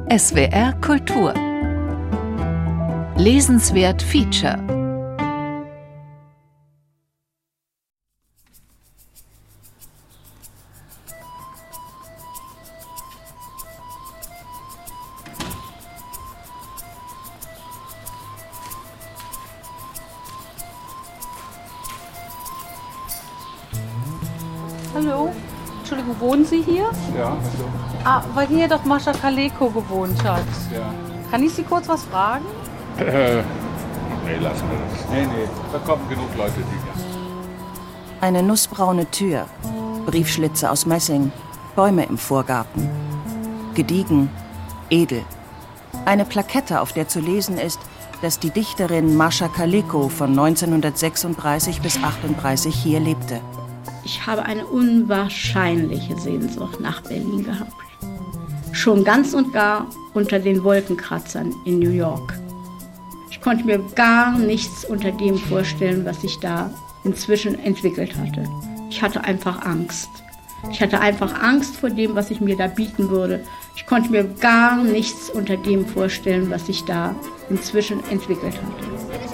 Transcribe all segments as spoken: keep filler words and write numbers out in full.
S W R Kultur. Lesenswert Feature. Hallo, Entschuldigung, wohnen Sie hier? Ja, hallo. Ah, weil hier doch Mascha Kaleko gewohnt hat. Ja. Kann ich Sie kurz was fragen? Äh, nee, lassen wir das. Nee, nee, da kommen genug Leute, die... Eine nussbraune Tür, Briefschlitze aus Messing, Bäume im Vorgarten. Gediegen, edel. Eine Plakette, auf der zu lesen ist, dass die Dichterin Mascha Kaleko von neunzehnhundertsechsunddreißig bis achtunddreißig hier lebte. Ich habe eine unwahrscheinliche Sehnsucht nach Berlin gehabt. Schon ganz und gar unter den Wolkenkratzern in New York. Ich konnte mir gar nichts unter dem vorstellen, was sich da inzwischen entwickelt hatte. Ich hatte einfach Angst. Ich hatte einfach Angst vor dem, was ich mir da bieten würde. Ich konnte mir gar nichts unter dem vorstellen, was sich da inzwischen entwickelt hatte.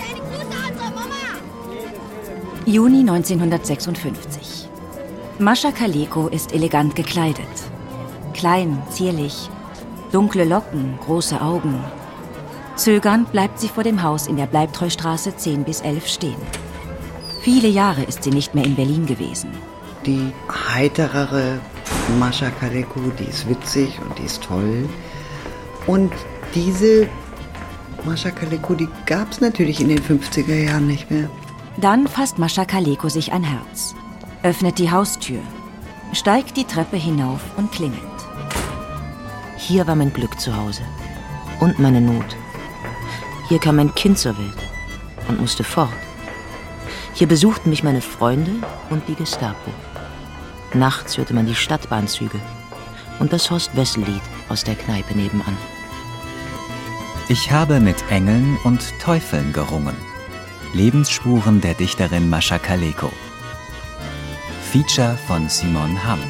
Juni neunzehnhundertsechsundfünfzig. Mascha Kaleko ist elegant gekleidet. Klein, zierlich, dunkle Locken, große Augen. Zögernd bleibt sie vor dem Haus in der Bleibtreustraße zehn bis elf stehen. Viele Jahre ist sie nicht mehr in Berlin gewesen. Die heiterere Mascha Kaleko, die ist witzig und die ist toll. Und diese Mascha Kaleko, die gab es natürlich in den fünfziger Jahren nicht mehr. Dann fasst Mascha Kaleko sich ein Herz, öffnet die Haustür, steigt die Treppe hinauf und klingelt. Hier war mein Glück zu Hause und meine Not. Hier kam mein Kind zur Welt und musste fort. Hier besuchten mich meine Freunde und die Gestapo. Nachts hörte man die Stadtbahnzüge und das Horst-Wessel-Lied aus der Kneipe nebenan. Ich habe mit Engeln und Teufeln gerungen. Lebensspuren der Dichterin Mascha Kaleko. Feature von Simon Hamm.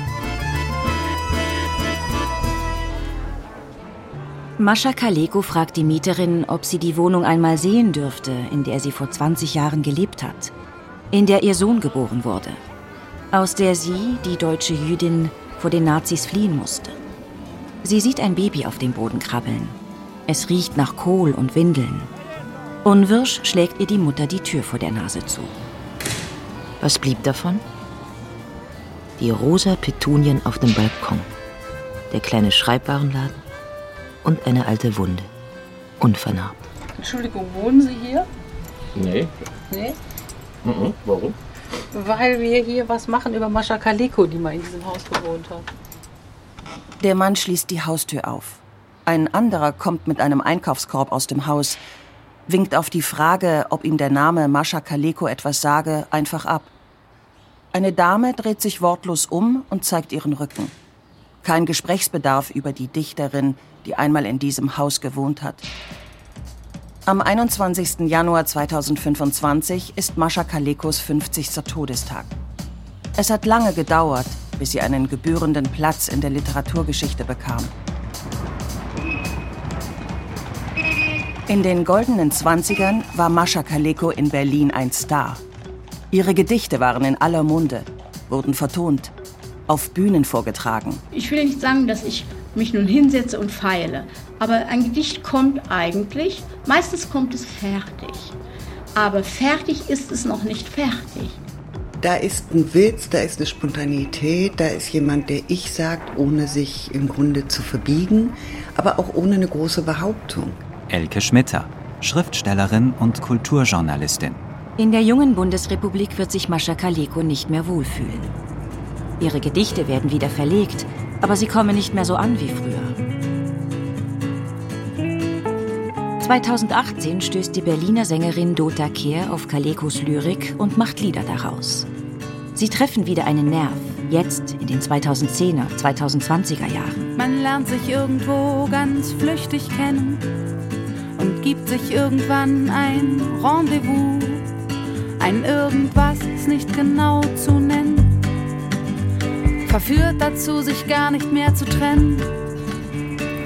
Mascha Kaleko fragt die Mieterin, ob sie die Wohnung einmal sehen dürfte, in der sie vor zwanzig Jahren gelebt hat, in der ihr Sohn geboren wurde, aus der sie, die deutsche Jüdin, vor den Nazis fliehen musste. Sie sieht ein Baby auf dem Boden krabbeln. Es riecht nach Kohl und Windeln. Unwirsch schlägt ihr die Mutter die Tür vor der Nase zu. Was blieb davon? Die rosa Petunien auf dem Balkon, der kleine Schreibwarenladen und eine alte Wunde, unvernarbt. Entschuldigung, wohnen Sie hier? Nee. Nee? Mhm. Warum? Weil wir hier was machen über Mascha Kaleko, die mal in diesem Haus gewohnt hat. Der Mann schließt die Haustür auf. Ein anderer kommt mit einem Einkaufskorb aus dem Haus, winkt auf die Frage, ob ihm der Name Mascha Kaleko etwas sage, einfach ab. Eine Dame dreht sich wortlos um und zeigt ihren Rücken. Kein Gesprächsbedarf über die Dichterin, die einmal in diesem Haus gewohnt hat. Am einundzwanzigsten Januar zweitausendfünfundzwanzig ist Mascha Kalekos fünfzigster Todestag. Es hat lange gedauert, bis sie einen gebührenden Platz in der Literaturgeschichte bekam. In den goldenen Zwanzigern war Mascha Kaleko in Berlin ein Star. Ihre Gedichte waren in aller Munde, wurden vertont, auf Bühnen vorgetragen. Ich will nicht sagen, dass ich mich nun hinsetze und feile, aber ein Gedicht kommt eigentlich, meistens kommt es fertig. Aber fertig ist es noch nicht fertig. Da ist ein Witz, da ist eine Spontanität, da ist jemand, der Ich sagt, ohne sich im Grunde zu verbiegen, aber auch ohne eine große Behauptung. Elke Schmitter, Schriftstellerin und Kulturjournalistin. In der jungen Bundesrepublik wird sich Mascha Kaleko nicht mehr wohlfühlen. Ihre Gedichte werden wieder verlegt, aber sie kommen nicht mehr so an wie früher. zweitausendachtzehn stößt die Berliner Sängerin Dota Kehr auf Kalekos Lyrik und macht Lieder daraus. Sie treffen wieder einen Nerv, jetzt in den zweitausendzehner, zweitausendzwanziger Jahren. Man lernt sich irgendwo ganz flüchtig kennen und gibt sich irgendwann ein Rendezvous, ein Irgendwas nicht genau zu nennen, verführt dazu, sich gar nicht mehr zu trennen. Und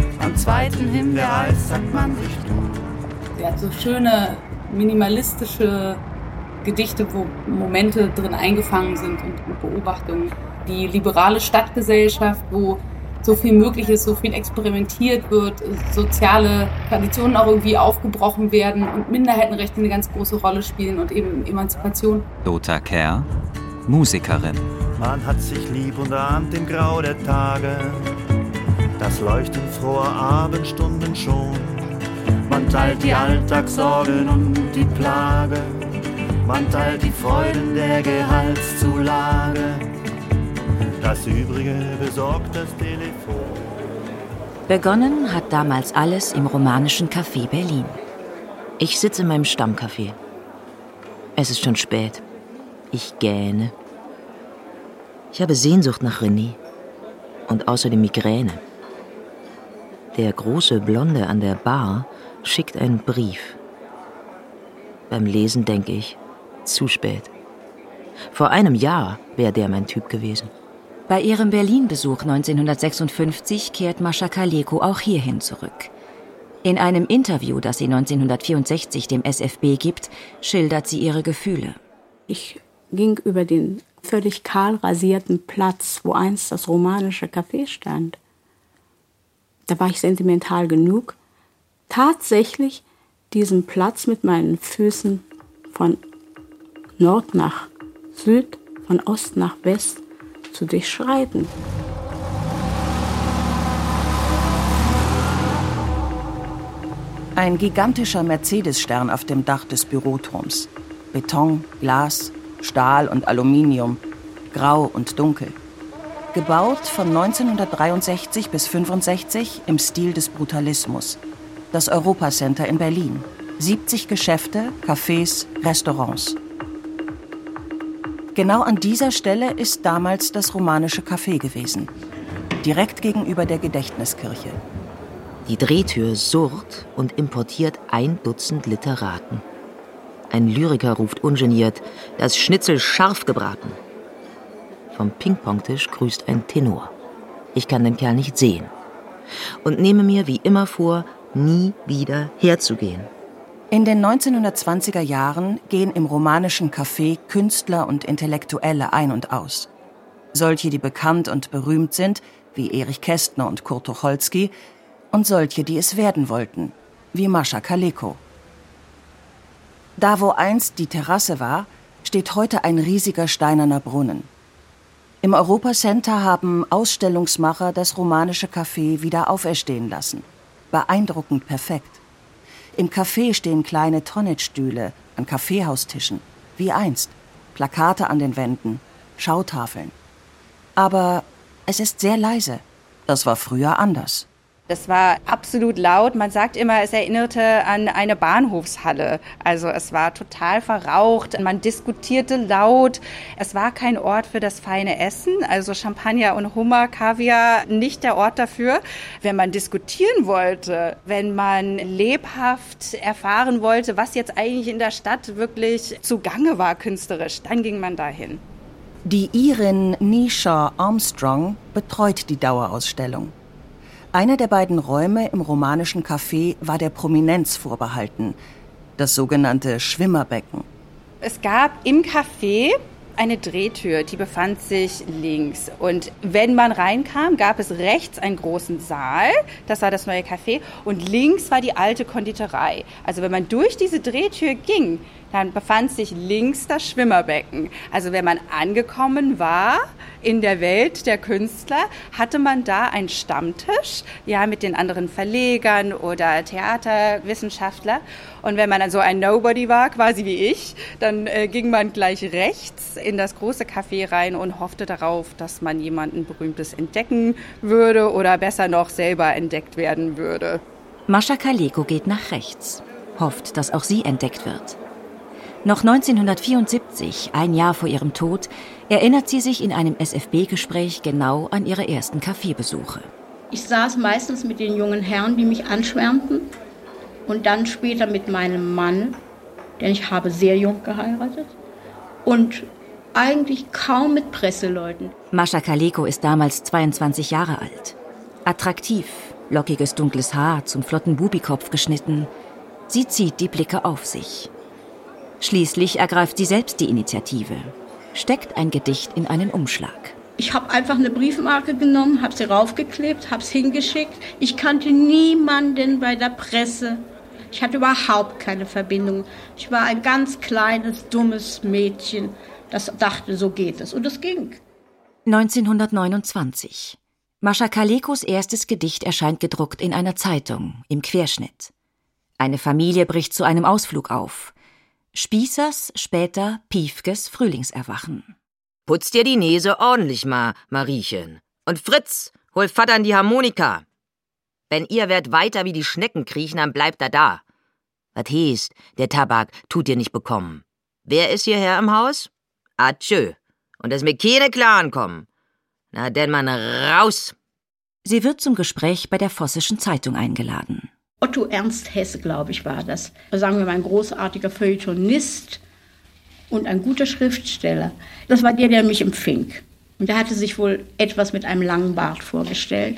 zweiten Himbeereis sagt man sich du. Der hat so schöne, minimalistische Gedichte, wo Momente drin eingefangen sind und, und Beobachtungen. Die liberale Stadtgesellschaft, wo so viel möglich ist, so viel experimentiert wird, soziale Traditionen auch irgendwie aufgebrochen werden und Minderheitenrechte eine ganz große Rolle spielen und eben Emanzipation. Dota Kerr, Musikerin. Man hat sich lieb und ahnt im Grau der Tage, das Leuchten froher Abendstunden schon. Man teilt die Alltagssorgen und die Plage, man teilt die Freuden der Gehaltszulage. Das Übrige besorgt das Telefon. Begonnen hat damals alles im romanischen Café Berlin. Ich sitze in meinem Stammcafé. Es ist schon spät. Ich gähne. Ich habe Sehnsucht nach René und außerdem Migräne. Der große Blonde an der Bar schickt einen Brief. Beim Lesen denke ich, zu spät. Vor einem Jahr wäre der mein Typ gewesen. Bei ihrem Berlin-Besuch neunzehnhundertsechsundfünfzig kehrt Mascha Kaleko auch hierhin zurück. In einem Interview, das sie neunzehnhundertvierundsechzig dem S F B gibt, schildert sie ihre Gefühle. Ich ging über den völlig kahl rasierten Platz, wo einst das romanische Café stand. Da war ich sentimental genug, tatsächlich diesen Platz mit meinen Füßen von Nord nach Süd, von Ost nach West zu durchschreiten. Ein gigantischer Mercedes-Stern auf dem Dach des Büroturms. Beton, Glas, Stahl und Aluminium, grau und dunkel. Gebaut von neunzehnhundertdreiundsechzig bis fünfundsechzig im Stil des Brutalismus. Das Europa-Center in Berlin. siebzig Geschäfte, Cafés, Restaurants. Genau an dieser Stelle ist damals das romanische Café gewesen. Direkt gegenüber der Gedächtniskirche. Die Drehtür surrt und importiert ein Dutzend Literaten. Ein Lyriker ruft ungeniert, das Schnitzel scharf gebraten. Vom Ping-Pong-Tisch grüßt ein Tenor. Ich kann den Kerl nicht sehen. Und nehme mir wie immer vor, nie wieder herzugehen. In den neunzehnhundertzwanziger Jahren gehen im romanischen Café Künstler und Intellektuelle ein und aus. Solche, die bekannt und berühmt sind, wie Erich Kästner und Kurt Tucholsky, und solche, die es werden wollten, wie Mascha Kaleko. Da, wo einst die Terrasse war, steht heute ein riesiger steinerner Brunnen. Im Europa-Center haben Ausstellungsmacher das romanische Café wieder auferstehen lassen. Beeindruckend perfekt. Im Café stehen kleine Tonnetstühle an Kaffeehaustischen, wie einst. Plakate an den Wänden, Schautafeln. Aber es ist sehr leise. Das war früher anders. Das war absolut laut. Man sagt immer, es erinnerte an eine Bahnhofshalle. Also es war total verraucht. Man diskutierte laut. Es war kein Ort für das feine Essen. Also Champagner und Hummer, Kaviar, nicht der Ort dafür. Wenn man diskutieren wollte, wenn man lebhaft erfahren wollte, was jetzt eigentlich in der Stadt wirklich zugange war künstlerisch, dann ging man dahin. Die Irin Nisha Armstrong betreut die Dauerausstellung. Einer der beiden Räume im romanischen Café war der Prominenz vorbehalten, das sogenannte Schwimmerbecken. Es gab im Café eine Drehtür, die befand sich links. Und wenn man reinkam, gab es rechts einen großen Saal, das war das neue Café, und links war die alte Konditorei. Also wenn man durch diese Drehtür ging, dann befand sich links das Schwimmerbecken. Also wenn man angekommen war in der Welt der Künstler, hatte man da einen Stammtisch, ja, mit den anderen Verlegern oder Theaterwissenschaftler. Und wenn man dann so ein Nobody war, quasi wie ich, dann äh, ging man gleich rechts in das große Café rein und hoffte darauf, dass man jemanden Berühmtes entdecken würde oder besser noch selber entdeckt werden würde. Mascha Kaleko geht nach rechts, hofft, dass auch sie entdeckt wird. Noch neunzehnhundertvierundsiebzig, ein Jahr vor ihrem Tod, erinnert sie sich in einem S F B-Gespräch genau an ihre ersten Kaffeebesuche. Ich saß meistens mit den jungen Herren, die mich anschwärmten, und dann später mit meinem Mann, denn ich habe sehr jung geheiratet, und eigentlich kaum mit Presseleuten. Mascha Kaleko ist damals zweiundzwanzig Jahre alt. Attraktiv, Lockiges dunkles Haar, zum flotten Bubikopf geschnitten. Sie zieht die Blicke auf sich. Schließlich ergreift sie selbst die Initiative, steckt ein Gedicht in einen Umschlag. Ich habe einfach eine Briefmarke genommen, habe sie raufgeklebt, habe es hingeschickt. Ich kannte niemanden bei der Presse. Ich hatte überhaupt keine Verbindung. Ich war ein ganz kleines, dummes Mädchen, das dachte, so geht es. Und es ging. neunzehnhundertneunundzwanzig. Mascha Kalekos erstes Gedicht erscheint gedruckt in einer Zeitung, im Querschnitt. Eine Familie bricht zu einem Ausflug auf. Spießers, später Piefkes Frühlingserwachen. Putz dir die Nase ordentlich mal, Mariechen. Und Fritz, hol Vatern die Harmonika. Wenn ihr werdet weiter wie die Schnecken kriechen, dann bleibt er da. Was heißt, der Tabak tut dir nicht bekommen. Wer ist hierher im Haus? Atschö. Und es mir keine Klaren kommen. Na denn man raus. Sie wird zum Gespräch bei der Vossischen Zeitung eingeladen. Otto Ernst Hesse, glaube ich, war das. Sagen wir mal, ein großartiger Feuilletonist und ein guter Schriftsteller. Das war der, der mich empfing. Und der hatte sich wohl etwas mit einem langen Bart vorgestellt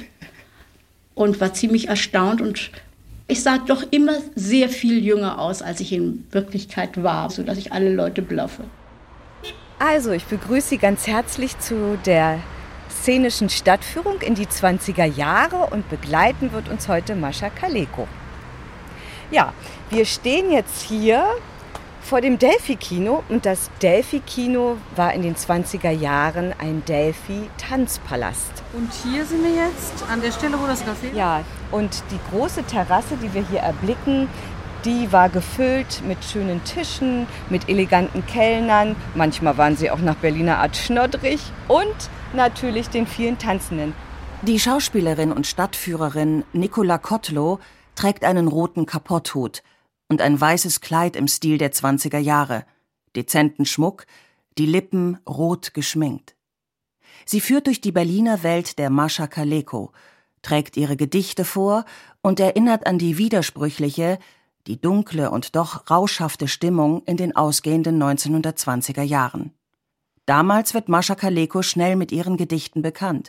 und war ziemlich erstaunt. Und ich sah doch immer sehr viel jünger aus, als ich in Wirklichkeit war, sodass ich alle Leute bluffe. Also, ich begrüße Sie ganz herzlich zu der szenischen Stadtführung in die zwanziger Jahre und begleiten wird uns heute Mascha Kaleko. Ja, wir stehen jetzt hier vor dem Delphi-Kino und das Delphi-Kino war in den zwanziger Jahren ein Delphi-Tanzpalast. Und hier sind wir jetzt an der Stelle, wo das Café ist? Ja, und die große Terrasse, die wir hier erblicken, die war gefüllt mit schönen Tischen, mit eleganten Kellnern. Manchmal waren sie auch nach Berliner Art schnoddrig und natürlich den vielen Tanzenden. Die Schauspielerin und Stadtführerin Nicola Kotlow trägt einen roten Kapotthut und ein weißes Kleid im Stil der zwanziger Jahre, dezenten Schmuck, die Lippen rot geschminkt. Sie führt durch die Berliner Welt der Mascha Kaleko, trägt ihre Gedichte vor und erinnert an die widersprüchliche, die dunkle und doch rauschhafte Stimmung in den ausgehenden neunzehnhundertzwanziger Jahren. Damals wird Mascha Kaleko schnell mit ihren Gedichten bekannt.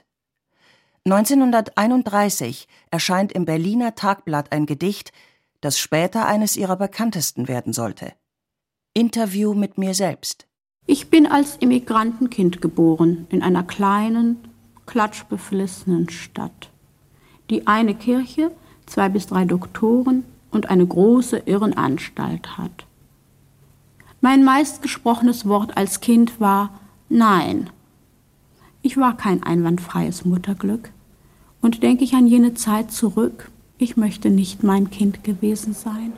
neunzehnhunderteinunddreißig erscheint im Berliner Tagblatt ein Gedicht, das später eines ihrer bekanntesten werden sollte. Interview mit mir selbst. Ich bin als Immigrantenkind geboren in einer kleinen, klatschbeflissenen Stadt. Die eine Kirche, zwei bis drei Doktoren und eine große Irrenanstalt hat. Mein meistgesprochenes Wort als Kind war Nein. Ich war kein einwandfreies Mutterglück. Und denke ich an jene Zeit zurück, ich möchte nicht mein Kind gewesen sein.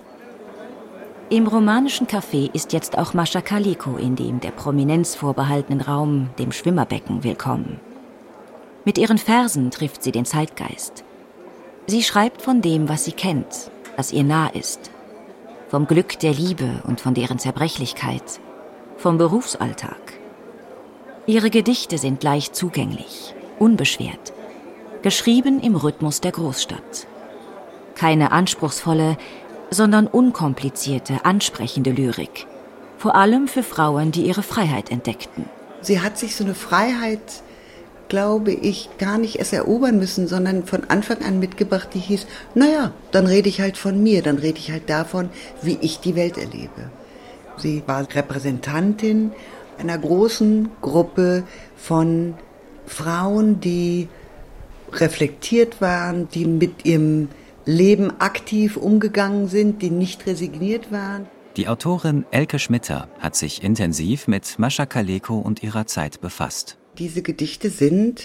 Im romanischen Café ist jetzt auch Mascha Kaleko in dem der Prominenz vorbehaltenen Raum, dem Schwimmerbecken, willkommen. Mit ihren Versen trifft sie den Zeitgeist. Sie schreibt von dem, was sie kennt, was ihr nah ist. Vom Glück der Liebe und von deren Zerbrechlichkeit. Vom Berufsalltag. Ihre Gedichte sind leicht zugänglich, unbeschwert. Geschrieben im Rhythmus der Großstadt. Keine anspruchsvolle, sondern unkomplizierte, ansprechende Lyrik. Vor allem für Frauen, die ihre Freiheit entdeckten. Sie hat sich so eine Freiheit, glaube ich, gar nicht erst erobern müssen, sondern von Anfang an mitgebracht, die hieß, naja, dann rede ich halt von mir, dann rede ich halt davon, wie ich die Welt erlebe. Sie war Repräsentantin einer großen Gruppe von Frauen, die reflektiert waren, die mit ihrem Leben aktiv umgegangen sind, die nicht resigniert waren. Die Autorin Elke Schmitter hat sich intensiv mit Mascha Kaleko und ihrer Zeit befasst. Diese Gedichte sind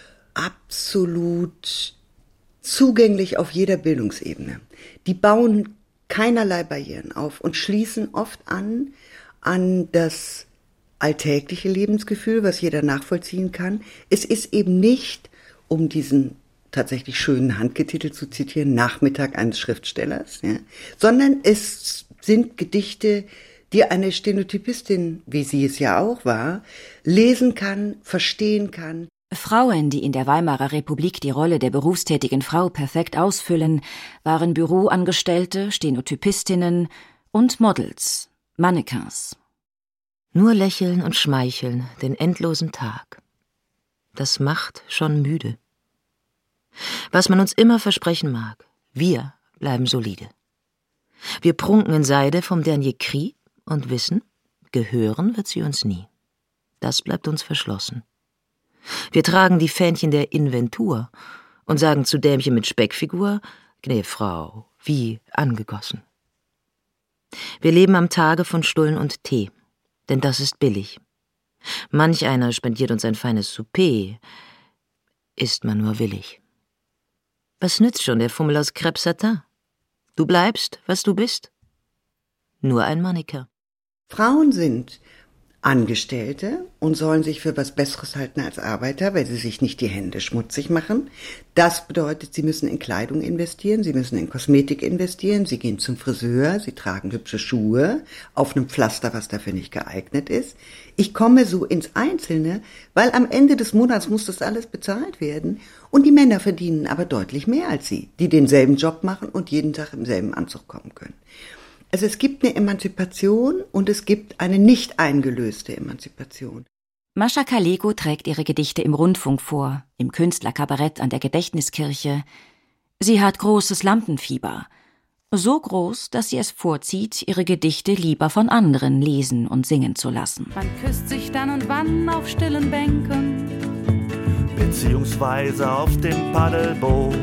absolut zugänglich auf jeder Bildungsebene. Die bauen keinerlei Barrieren auf und schließen oft an an das alltägliche Lebensgefühl, was jeder nachvollziehen kann. Es ist eben nicht, um diesen tatsächlich schönen Handgetitel zu zitieren, Nachmittag eines Schriftstellers, ja, sondern es sind Gedichte, die eine Stenotypistin, wie sie es ja auch war, lesen kann, verstehen kann. Frauen, die in der Weimarer Republik die Rolle der berufstätigen Frau perfekt ausfüllen, waren Büroangestellte, Stenotypistinnen und Models, Mannequins. Nur lächeln und schmeicheln den endlosen Tag. Das macht schon müde. Was man uns immer versprechen mag, wir bleiben solide. Wir prunken in Seide vom Dernier Cri und wissen, gehören wird sie uns nie. Das bleibt uns verschlossen. Wir tragen die Fähnchen der Inventur und sagen zu Dämchen mit Speckfigur, gnä Frau, wie angegossen. Wir leben am Tage von Stullen und Tee, denn das ist billig. Manch einer spendiert uns ein feines Souper, ist man nur willig. Was nützt schon der Fummel aus Crêpe Satin? Du bleibst, was du bist. Nur ein Mannequin. Frauen sind Angestellte und sollen sich für was Besseres halten als Arbeiter, weil sie sich nicht die Hände schmutzig machen. Das bedeutet, sie müssen in Kleidung investieren, sie müssen in Kosmetik investieren, sie gehen zum Friseur, sie tragen hübsche Schuhe auf einem Pflaster, was dafür nicht geeignet ist. Ich komme so ins Einzelne, weil am Ende des Monats muss das alles bezahlt werden und die Männer verdienen aber deutlich mehr als sie, die denselben Job machen und jeden Tag im selben Anzug kommen können. Also es gibt eine Emanzipation und es gibt eine nicht eingelöste Emanzipation. Mascha Kaleko trägt ihre Gedichte im Rundfunk vor, im Künstlerkabarett an der Gedächtniskirche. Sie hat großes Lampenfieber. So groß, dass sie es vorzieht, ihre Gedichte lieber von anderen lesen und singen zu lassen. Man küsst sich dann und wann auf stillen Bänken, beziehungsweise auf dem Paddelboot.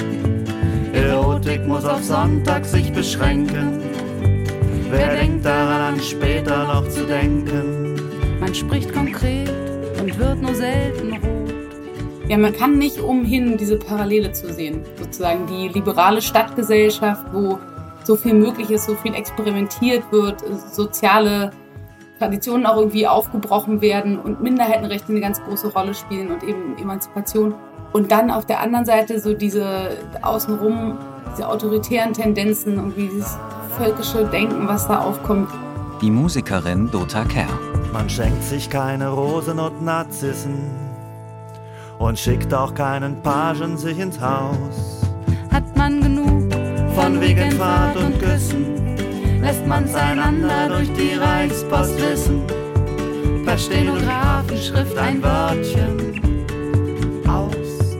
Erotik muss auf Sonntag sich beschränken. Wer denkt daran, an später noch zu denken? Man spricht konkret und wird nur selten rot. Ja, man kann nicht umhin, diese Parallele zu sehen. Sozusagen die liberale Stadtgesellschaft, wo so viel möglich ist, so viel experimentiert wird, soziale Traditionen auch irgendwie aufgebrochen werden und Minderheitenrechte eine ganz große Rolle spielen und eben Emanzipation. Und dann auf der anderen Seite so diese außenrum, diese autoritären Tendenzen und dieses völkische Denken, was da aufkommt. Die Musikerin Dota Kerr. Man schenkt sich keine Rosen und Narzissen und schickt auch keinen Pagen sich ins Haus. Hat man genug von Wegenfahrt und Küssen, lässt man's einander durch die Reichspost wissen. Per Stenografenschrift ein Wörtchen aus.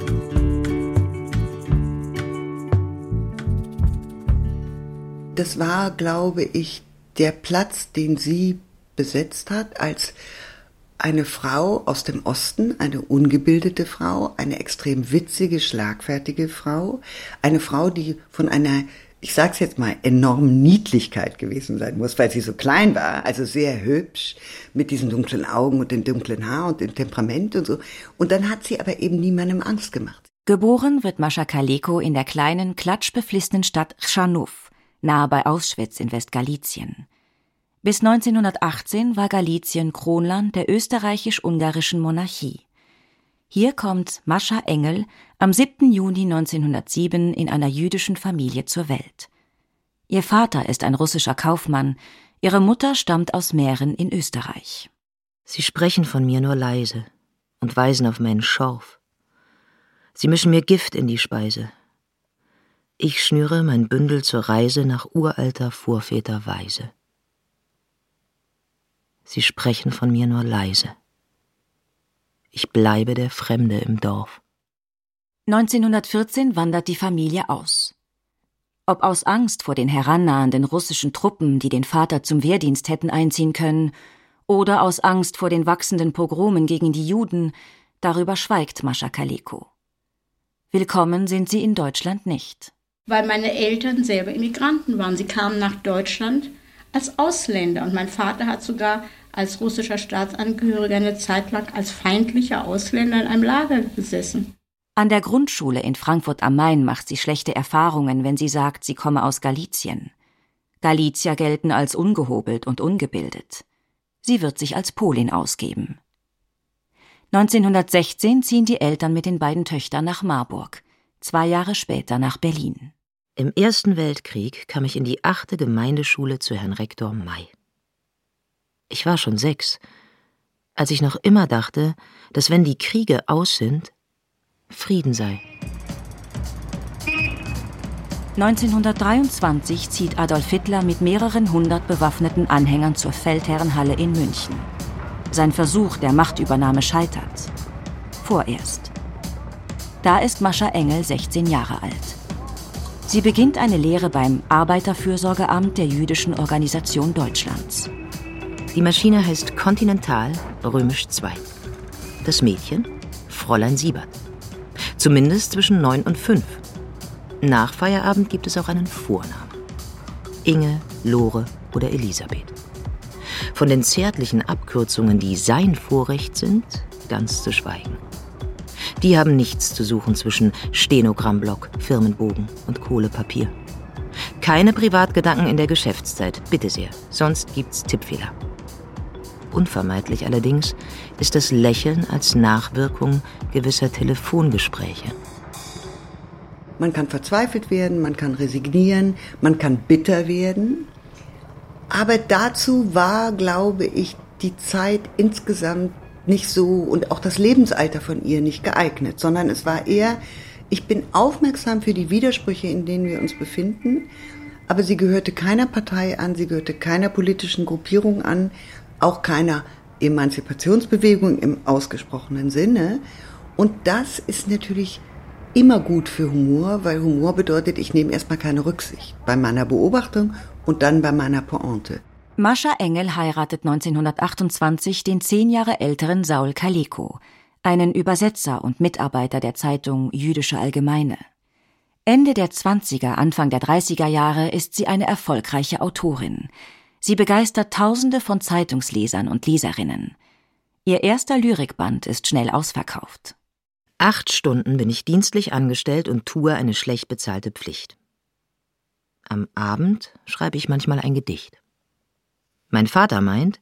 Das war, glaube ich, der Platz, den sie besetzt hat als eine Frau aus dem Osten, eine ungebildete Frau, eine extrem witzige, schlagfertige Frau, eine Frau, die von einer, ich sag's jetzt mal, enormen Niedlichkeit gewesen sein muss, weil sie so klein war, also sehr hübsch, mit diesen dunklen Augen und dem dunklen Haar und dem Temperament und so. Und dann hat sie aber eben niemandem Angst gemacht. Geboren wird Mascha Kaleko in der kleinen, klatschbeflissenen Stadt Chrzanów, nahe bei Auschwitz in Westgalizien. Bis neunzehnhundertachtzehn war Galizien Kronland der österreichisch-ungarischen Monarchie. Hier kommt Mascha Engel am siebten Juni neunzehnhundertsieben in einer jüdischen Familie zur Welt. Ihr Vater ist ein russischer Kaufmann, ihre Mutter stammt aus Mähren in Österreich. Sie sprechen von mir nur leise und weisen auf meinen Schorf. Sie mischen mir Gift in die Speise. Ich schnüre mein Bündel zur Reise nach uralter Vorväterweise. Sie sprechen von mir nur leise. Ich bleibe der Fremde im Dorf. neunzehnhundertvierzehn wandert die Familie aus. Ob aus Angst vor den herannahenden russischen Truppen, die den Vater zum Wehrdienst hätten einziehen können, oder aus Angst vor den wachsenden Pogromen gegen die Juden, darüber schweigt Mascha Kaleko. Willkommen sind sie in Deutschland nicht. Weil meine Eltern selber Immigranten waren. Sie kamen nach Deutschland als Ausländer. Und mein Vater hat sogar als russischer Staatsangehöriger eine Zeit lang als feindlicher Ausländer in einem Lager gesessen. An der Grundschule in Frankfurt am Main macht sie schlechte Erfahrungen, wenn sie sagt, sie komme aus Galizien. Galizier gelten als ungehobelt und ungebildet. Sie wird sich als Polin ausgeben. neunzehnhundertsechzehn ziehen die Eltern mit den beiden Töchtern nach Marburg, zwei Jahre später nach Berlin. Im Ersten Weltkrieg kam ich in die achte Gemeindeschule zu Herrn Rektor May. Ich war schon sechs, als ich noch immer dachte, dass wenn die Kriege aus sind, Frieden sei. neunzehnhundertdreiundzwanzig zieht Adolf Hitler mit mehreren hundert bewaffneten Anhängern zur Feldherrenhalle in München. Sein Versuch der Machtübernahme scheitert. Vorerst. Da ist Mascha Engel sechzehn Jahre alt. Sie beginnt eine Lehre beim Arbeiterfürsorgeamt der Jüdischen Organisation Deutschlands. Die Maschine heißt Continental römisch zwei. Das Mädchen Fräulein Siebert. Zumindest zwischen neun und fünf. Nach Feierabend gibt es auch einen Vornamen. Inge, Lore oder Elisabeth. Von den zärtlichen Abkürzungen, die sein Vorrecht sind, ganz zu schweigen. Die haben nichts zu suchen zwischen Stenogrammblock, Firmenbogen und Kohlepapier. Keine Privatgedanken in der Geschäftszeit, bitte sehr, sonst gibt's Tippfehler. Unvermeidlich allerdings ist das Lächeln als Nachwirkung gewisser Telefongespräche. Man kann verzweifelt werden, man kann resignieren, man kann bitter werden. Aber dazu war, glaube ich, die Zeit insgesamt nicht so und auch das Lebensalter von ihr nicht geeignet, sondern es war eher, ich bin aufmerksam für die Widersprüche, in denen wir uns befinden, aber sie gehörte keiner Partei an, sie gehörte keiner politischen Gruppierung an, auch keiner Emanzipationsbewegung im ausgesprochenen Sinne. Und das ist natürlich immer gut für Humor, weil Humor bedeutet, ich nehme erstmal keine Rücksicht bei meiner Beobachtung und dann bei meiner Pointe. Mascha Engel heiratet neunzehnhundertachtundzwanzig den zehn Jahre älteren Saul Kaleko, einen Übersetzer und Mitarbeiter der Zeitung Jüdische Allgemeine. Ende der zwanziger, Anfang der dreißiger Jahre ist sie eine erfolgreiche Autorin. Sie begeistert Tausende von Zeitungslesern und Leserinnen. Ihr erster Lyrikband ist schnell ausverkauft. Acht Stunden bin ich dienstlich angestellt und tue eine schlecht bezahlte Pflicht. Am Abend schreibe ich manchmal ein Gedicht. Mein Vater meint,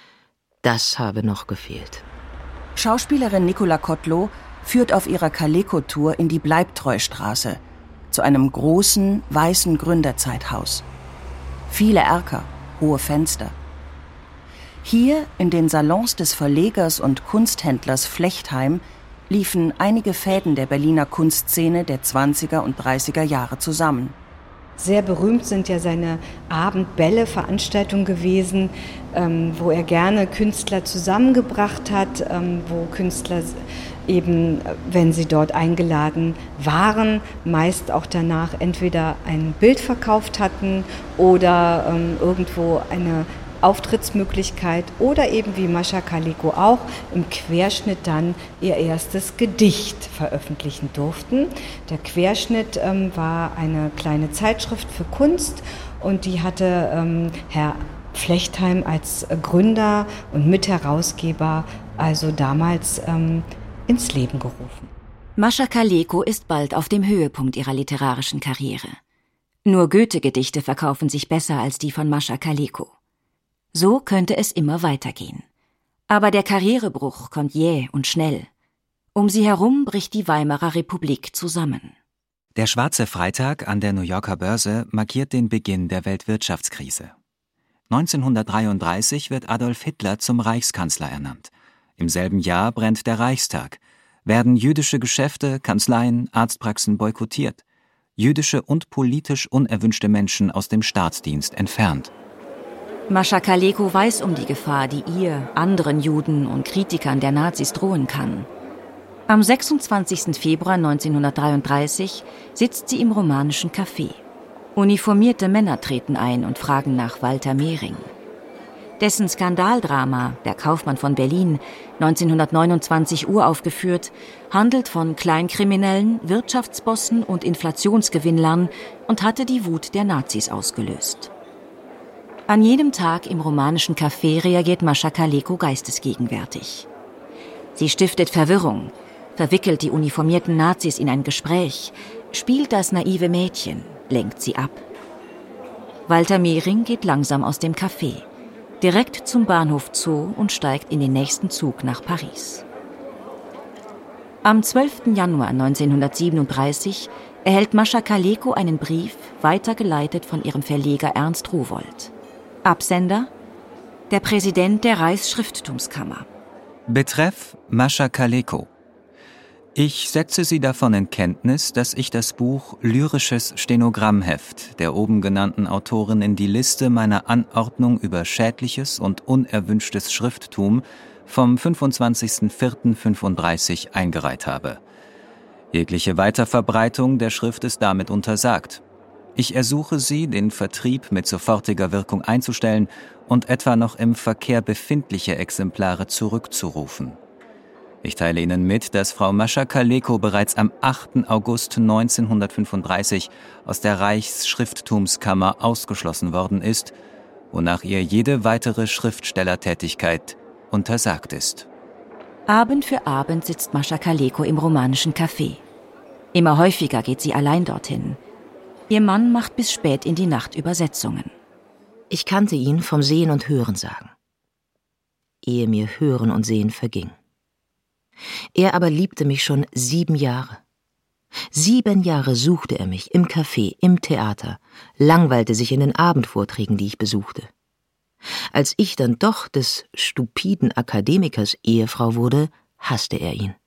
das habe noch gefehlt. Schauspielerin Nicola Kotlow führt auf ihrer Kaleko-Tour in die Bleibtreustraße, zu einem großen, weißen Gründerzeithaus. Viele Erker, hohe Fenster. Hier, in den Salons des Verlegers und Kunsthändlers Flechtheim, liefen einige Fäden der Berliner Kunstszene der zwanziger und dreißiger Jahre zusammen. Sehr berühmt sind ja seine Abendbälle, Veranstaltungen gewesen, ähm, wo er gerne Künstler zusammengebracht hat, ähm, wo Künstler eben, wenn sie dort eingeladen waren, meist auch danach entweder ein Bild verkauft hatten oder ähm, irgendwo eine Auftrittsmöglichkeit oder eben wie Mascha Kaleko auch im Querschnitt dann ihr erstes Gedicht veröffentlichen durften. Der Querschnitt ähm, war eine kleine Zeitschrift für Kunst und die hatte ähm, Herr Flechtheim als Gründer und Mitherausgeber also damals ähm, ins Leben gerufen. Mascha Kaleko ist bald auf dem Höhepunkt ihrer literarischen Karriere. Nur Goethe-Gedichte verkaufen sich besser als die von Mascha Kaleko. So könnte es immer weitergehen. Aber der Karrierebruch kommt jäh und schnell. Um sie herum bricht die Weimarer Republik zusammen. Der Schwarze Freitag an der New Yorker Börse markiert den Beginn der Weltwirtschaftskrise. neunzehnhundertdreiunddreißig wird Adolf Hitler zum Reichskanzler ernannt. Im selben Jahr brennt der Reichstag. Werden jüdische Geschäfte, Kanzleien, Arztpraxen boykottiert. Jüdische und politisch unerwünschte Menschen aus dem Staatsdienst entfernt. Mascha Kaleko weiß um die Gefahr, die ihr, anderen Juden und Kritikern der Nazis drohen kann. Am sechsundzwanzigsten Februar neunzehnhundertdreiunddreißig sitzt sie im romanischen Café. Uniformierte Männer treten ein und fragen nach Walter Mehring. Dessen Skandaldrama, Der Kaufmann von Berlin, neunzehnhundertneunundzwanzig uraufgeführt, handelt von Kleinkriminellen, Wirtschaftsbossen und Inflationsgewinnlern und hatte die Wut der Nazis ausgelöst. An jedem Tag im romanischen Café reagiert Mascha Kaleko geistesgegenwärtig. Sie stiftet Verwirrung, verwickelt die uniformierten Nazis in ein Gespräch, spielt das naive Mädchen, lenkt sie ab. Walter Mehring geht langsam aus dem Café, direkt zum Bahnhof Zoo und steigt in den nächsten Zug nach Paris. Am zwölften Januar neunzehnhundertsiebenunddreißig erhält Mascha Kaleko einen Brief, weitergeleitet von ihrem Verleger Ernst Rowohlt. Absender: der Präsident der Reichsschrifttumskammer. Betreff Mascha Kaleko. Ich setze Sie davon in Kenntnis, dass ich das Buch Lyrisches Stenogrammheft der oben genannten Autorin in die Liste meiner Anordnung über schädliches und unerwünschtes Schrifttum vom fünfundzwanzigsten vierten fünfunddreißig eingereiht habe. Jegliche Weiterverbreitung der Schrift ist damit untersagt. Ich ersuche Sie, den Vertrieb mit sofortiger Wirkung einzustellen und etwa noch im Verkehr befindliche Exemplare zurückzurufen. Ich teile Ihnen mit, dass Frau Mascha Kaleko bereits am achten August neunzehnhundertfünfunddreißig aus der Reichsschrifttumskammer ausgeschlossen worden ist, wonach ihr jede weitere Schriftstellertätigkeit untersagt ist. Abend für Abend sitzt Mascha Kaleko im romanischen Café. Immer häufiger geht sie allein dorthin. Ihr Mann macht bis spät in die Nacht Übersetzungen. Ich kannte ihn vom Sehen und Hören sagen, ehe mir Hören und Sehen verging. Er aber liebte mich schon sieben Jahre. Sieben Jahre suchte er mich im Café, im Theater, langweilte sich in den Abendvorträgen, die ich besuchte. Als ich dann doch des stupiden Akademikers Ehefrau wurde, hasste er ihn.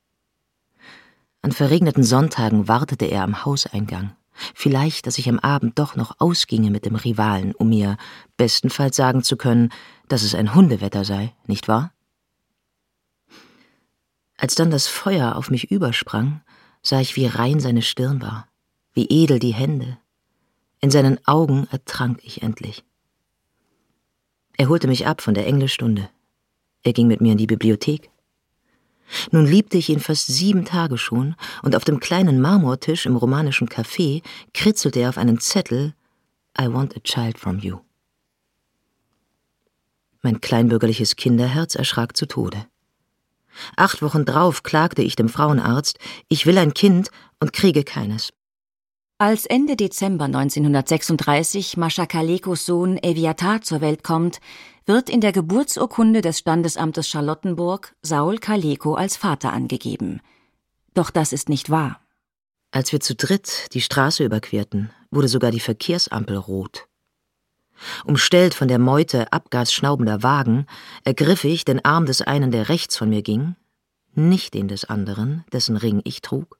An verregneten Sonntagen wartete er am Hauseingang. Vielleicht, dass ich am Abend doch noch ausginge mit dem Rivalen, um mir bestenfalls sagen zu können, dass es ein Hundewetter sei, nicht wahr? Als dann das Feuer auf mich übersprang, sah ich, wie rein seine Stirn war, wie edel die Hände. In seinen Augen ertrank ich endlich. Er holte mich ab von der Englischstunde. Er ging mit mir in die Bibliothek. Nun liebte ich ihn fast sieben Tage schon, und auf dem kleinen Marmortisch im romanischen Café kritzelte er auf einen Zettel I want a child from you. Mein kleinbürgerliches Kinderherz erschrak zu Tode. Acht Wochen drauf klagte ich dem Frauenarzt, ich will ein Kind und kriege keines. Als Ende Dezember neunzehnhundertsechsunddreißig Mascha Kalekos Sohn Eviatar zur Welt kommt, wird in der Geburtsurkunde des Standesamtes Charlottenburg Saul Kaleko als Vater angegeben. Doch das ist nicht wahr. Als wir zu dritt die Straße überquerten, wurde sogar die Verkehrsampel rot. Umstellt von der Meute abgasschnaubender Wagen, ergriff ich den Arm des einen, der rechts von mir ging, nicht den des anderen, dessen Ring ich trug.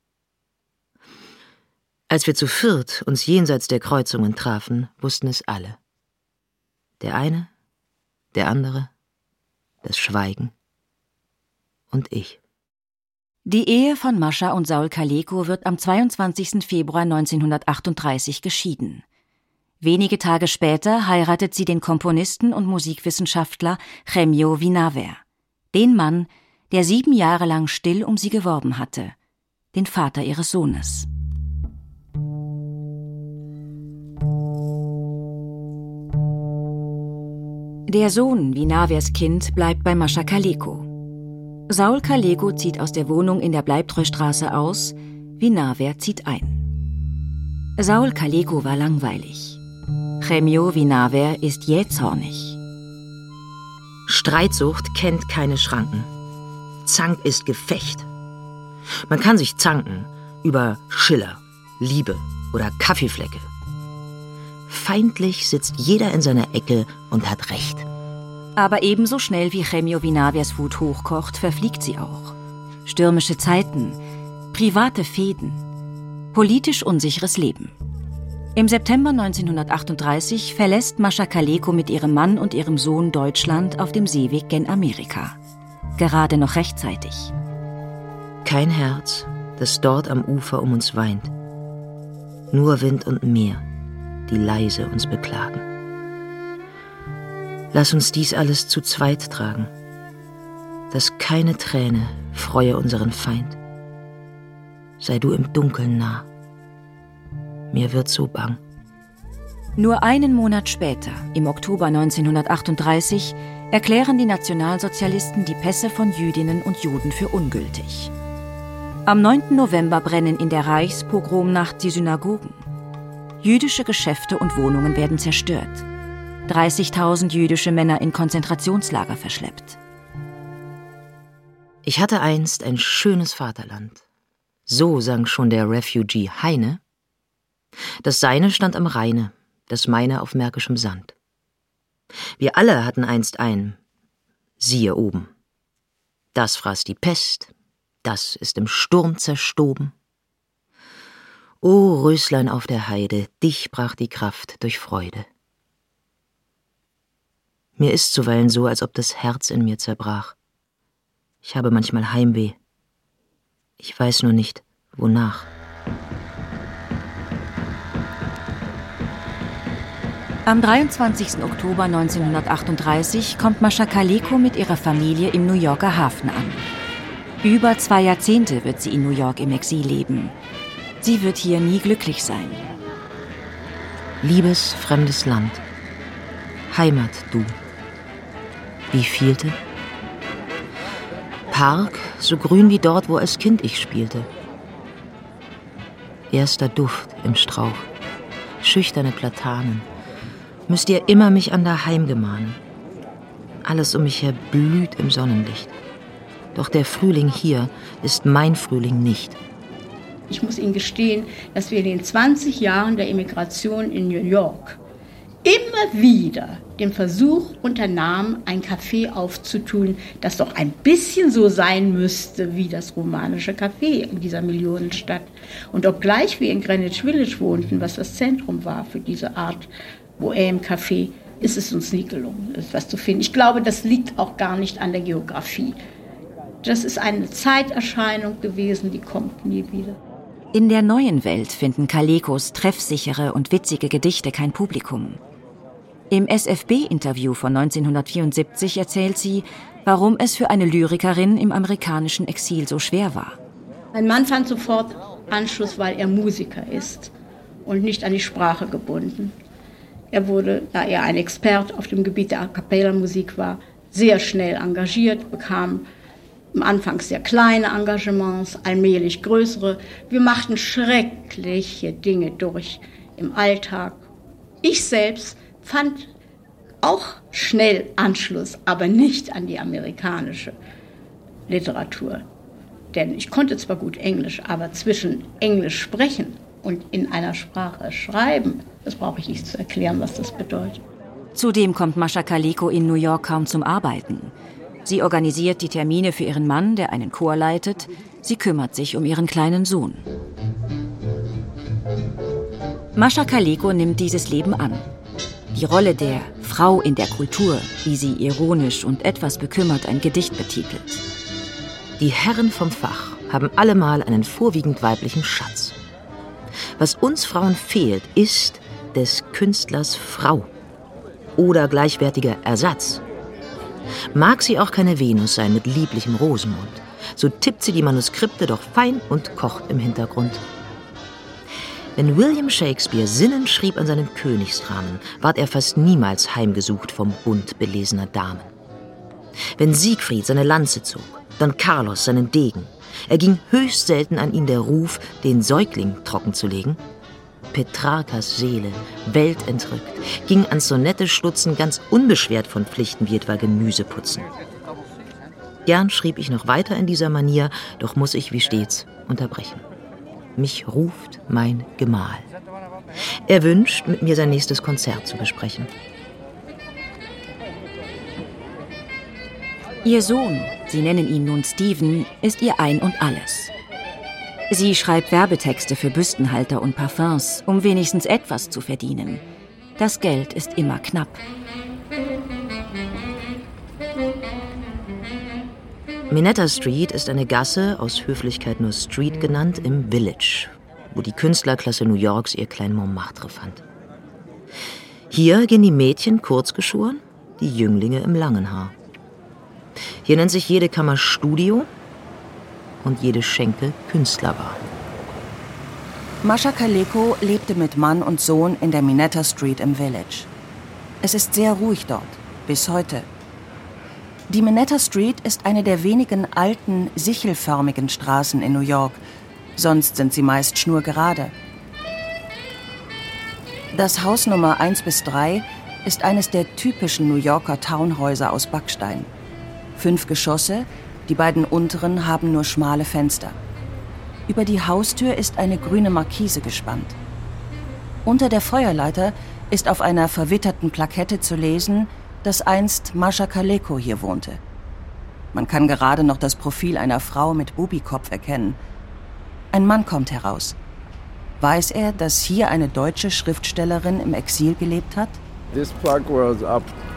Als wir zu viert uns jenseits der Kreuzungen trafen, wussten es alle. Der eine, der andere, das Schweigen und ich. Die Ehe von Mascha und Saul Kaleko wird am zweiundzwanzigsten Februar neunzehnhundertachtunddreißig geschieden. Wenige Tage später heiratet sie den Komponisten und Musikwissenschaftler Chemio Vinaver, den Mann, der sieben Jahre lang still um sie geworben hatte, den Vater ihres Sohnes. Der Sohn Vinavers Kind bleibt bei Mascha Kaleko. Saul Kaleko zieht aus der Wohnung in der Bleibtreustraße aus, Vinaver zieht ein. Saul Kaleko war langweilig. Chemio Vinaver ist jähzornig. Streitsucht kennt keine Schranken. Zank ist Gefecht. Man kann sich zanken über Schiller, Liebe oder Kaffeeflecke. Feindlich sitzt jeder in seiner Ecke und hat Recht. Aber ebenso schnell wie Chemio Vinavers Wut hochkocht, verfliegt sie auch. Stürmische Zeiten, private Fehden, politisch unsicheres Leben. Im September neunzehnhundertachtunddreißig verlässt Mascha Kaleko mit ihrem Mann und ihrem Sohn Deutschland auf dem Seeweg gen Amerika. Gerade noch rechtzeitig. Kein Herz, das dort am Ufer um uns weint. Nur Wind und Meer, die leise uns beklagen. Lass uns dies alles zu zweit tragen, dass keine Träne freue unseren Feind. Sei du im Dunkeln nah, mir wird so bang. Nur einen Monat später, im Oktober neunzehnhundertachtunddreißig, erklären die Nationalsozialisten die Pässe von Jüdinnen und Juden für ungültig. Am neunten November brennen in der Reichspogromnacht die Synagogen. Jüdische Geschäfte und Wohnungen werden zerstört. dreißigtausend jüdische Männer in Konzentrationslager verschleppt. Ich hatte einst ein schönes Vaterland. So sang schon der Refugee Heine. Das Seine stand am Rheine, das meine auf märkischem Sand. Wir alle hatten einst ein, siehe oben. Das fraß die Pest, das ist im Sturm zerstoben. O Röslein auf der Heide, dich brach die Kraft durch Freude. Mir ist zuweilen so, als ob das Herz in mir zerbrach. Ich habe manchmal Heimweh. Ich weiß nur nicht, Wonach? Am dreiundzwanzigsten Oktober neunzehnhundertachtunddreißig kommt Mascha Kaleko mit ihrer Familie im New Yorker Hafen an. Über zwei Jahrzehnte wird sie in New York im Exil leben. Sie wird hier nie glücklich sein. Liebes fremdes Land, Heimat du. Wie vielte? Park, so grün wie dort, wo als Kind ich spielte. Erster Duft im Strauch, schüchterne Platanen. Müsst ihr immer mich an daheim gemahnen. Alles um mich her blüht im Sonnenlicht. Doch der Frühling hier ist mein Frühling nicht. Ich muss Ihnen gestehen, dass wir in den zwanzig Jahren der Emigration in New York immer wieder den Versuch unternahmen, ein Café aufzutun, das doch ein bisschen so sein müsste wie das romanische Café in dieser Millionenstadt. Und obgleich wir in Greenwich Village wohnten, was das Zentrum war für diese Art Bohème-Café, ist es uns nie gelungen, etwas zu finden. Ich glaube, das liegt auch gar nicht an der Geografie. Das ist eine Zeiterscheinung gewesen, die kommt nie wieder. In der neuen Welt finden Kalekos treffsichere und witzige Gedichte kein Publikum. Im S F B-Interview von neunzehnhundertvierundsiebzig erzählt sie, warum es für eine Lyrikerin im amerikanischen Exil so schwer war. Mein Mann fand sofort Anschluss, weil er Musiker ist und nicht an die Sprache gebunden. Er wurde, da er ein Experte auf dem Gebiet der A-cappella-Musik war, sehr schnell engagiert, bekam am Anfang sehr kleine Engagements, allmählich größere. Wir machten schreckliche Dinge durch im Alltag. Ich selbst fand auch schnell Anschluss, aber nicht an die amerikanische Literatur. Denn ich konnte zwar gut Englisch, aber zwischen Englisch sprechen und in einer Sprache schreiben, das brauche ich nicht zu erklären, was das bedeutet. Zudem kommt Mascha Kaleko in New York kaum zum Arbeiten. Sie organisiert die Termine für ihren Mann, der einen Chor leitet. Sie kümmert sich um ihren kleinen Sohn. Mascha Kaleko nimmt dieses Leben an. Die Rolle der Frau in der Kultur, wie sie ironisch und etwas bekümmert ein Gedicht betitelt. Die Herren vom Fach haben allemal einen vorwiegend weiblichen Schatz. Was uns Frauen fehlt, ist des Künstlers Frau oder gleichwertiger Ersatz. Mag sie auch keine Venus sein mit lieblichem Rosenmund, so tippt sie die Manuskripte doch fein und kocht im Hintergrund. Wenn William Shakespeare sinnend schrieb an seinen Königsdramen, ward er fast niemals heimgesucht vom Bund belesener Damen. Wenn Siegfried seine Lanze zog, dann Carlos seinen Degen, erging höchst selten an ihn der Ruf, den Säugling trocken zu legen. Petrarkas Seele, weltentrückt, ging ans Sonette stutzen ganz unbeschwert von Pflichten wie etwa Gemüse putzen. Gern schrieb ich noch weiter in dieser Manier, doch muss ich wie stets unterbrechen. Mich ruft mein Gemahl. Er wünscht, mit mir sein nächstes Konzert zu besprechen. Ihr Sohn, sie nennen ihn nun Steven, ist ihr Ein und Alles. Sie schreibt Werbetexte für Büstenhalter und Parfums, um wenigstens etwas zu verdienen. Das Geld ist immer knapp. Minetta Street ist eine Gasse, aus Höflichkeit nur Street genannt, im Village, wo die Künstlerklasse New Yorks ihr klein Montmartre fand. Hier gehen die Mädchen kurz geschoren, die Jünglinge im langen Haar. Hier nennt sich jede Kammer Studio und jede Schenke Künstlerbar. Mascha Kaleko lebte mit Mann und Sohn in der Minetta Street im Village. Es ist sehr ruhig dort, bis heute. Die Minetta Street ist eine der wenigen alten, sichelförmigen Straßen in New York. Sonst sind sie meist schnurgerade. Das Haus Nummer eins bis drei ist eines der typischen New Yorker Townhäuser aus Backstein. Fünf Geschosse, die beiden unteren haben nur schmale Fenster. Über die Haustür ist eine grüne Markise gespannt. Unter der Feuerleiter ist auf einer verwitterten Plakette zu lesen, dass einst Mascha Kaleko hier wohnte. Man kann gerade noch das Profil einer Frau mit Bubikopf erkennen. Ein Mann kommt heraus. Weiß er, dass hier eine deutsche Schriftstellerin im Exil gelebt hat? This plaque was up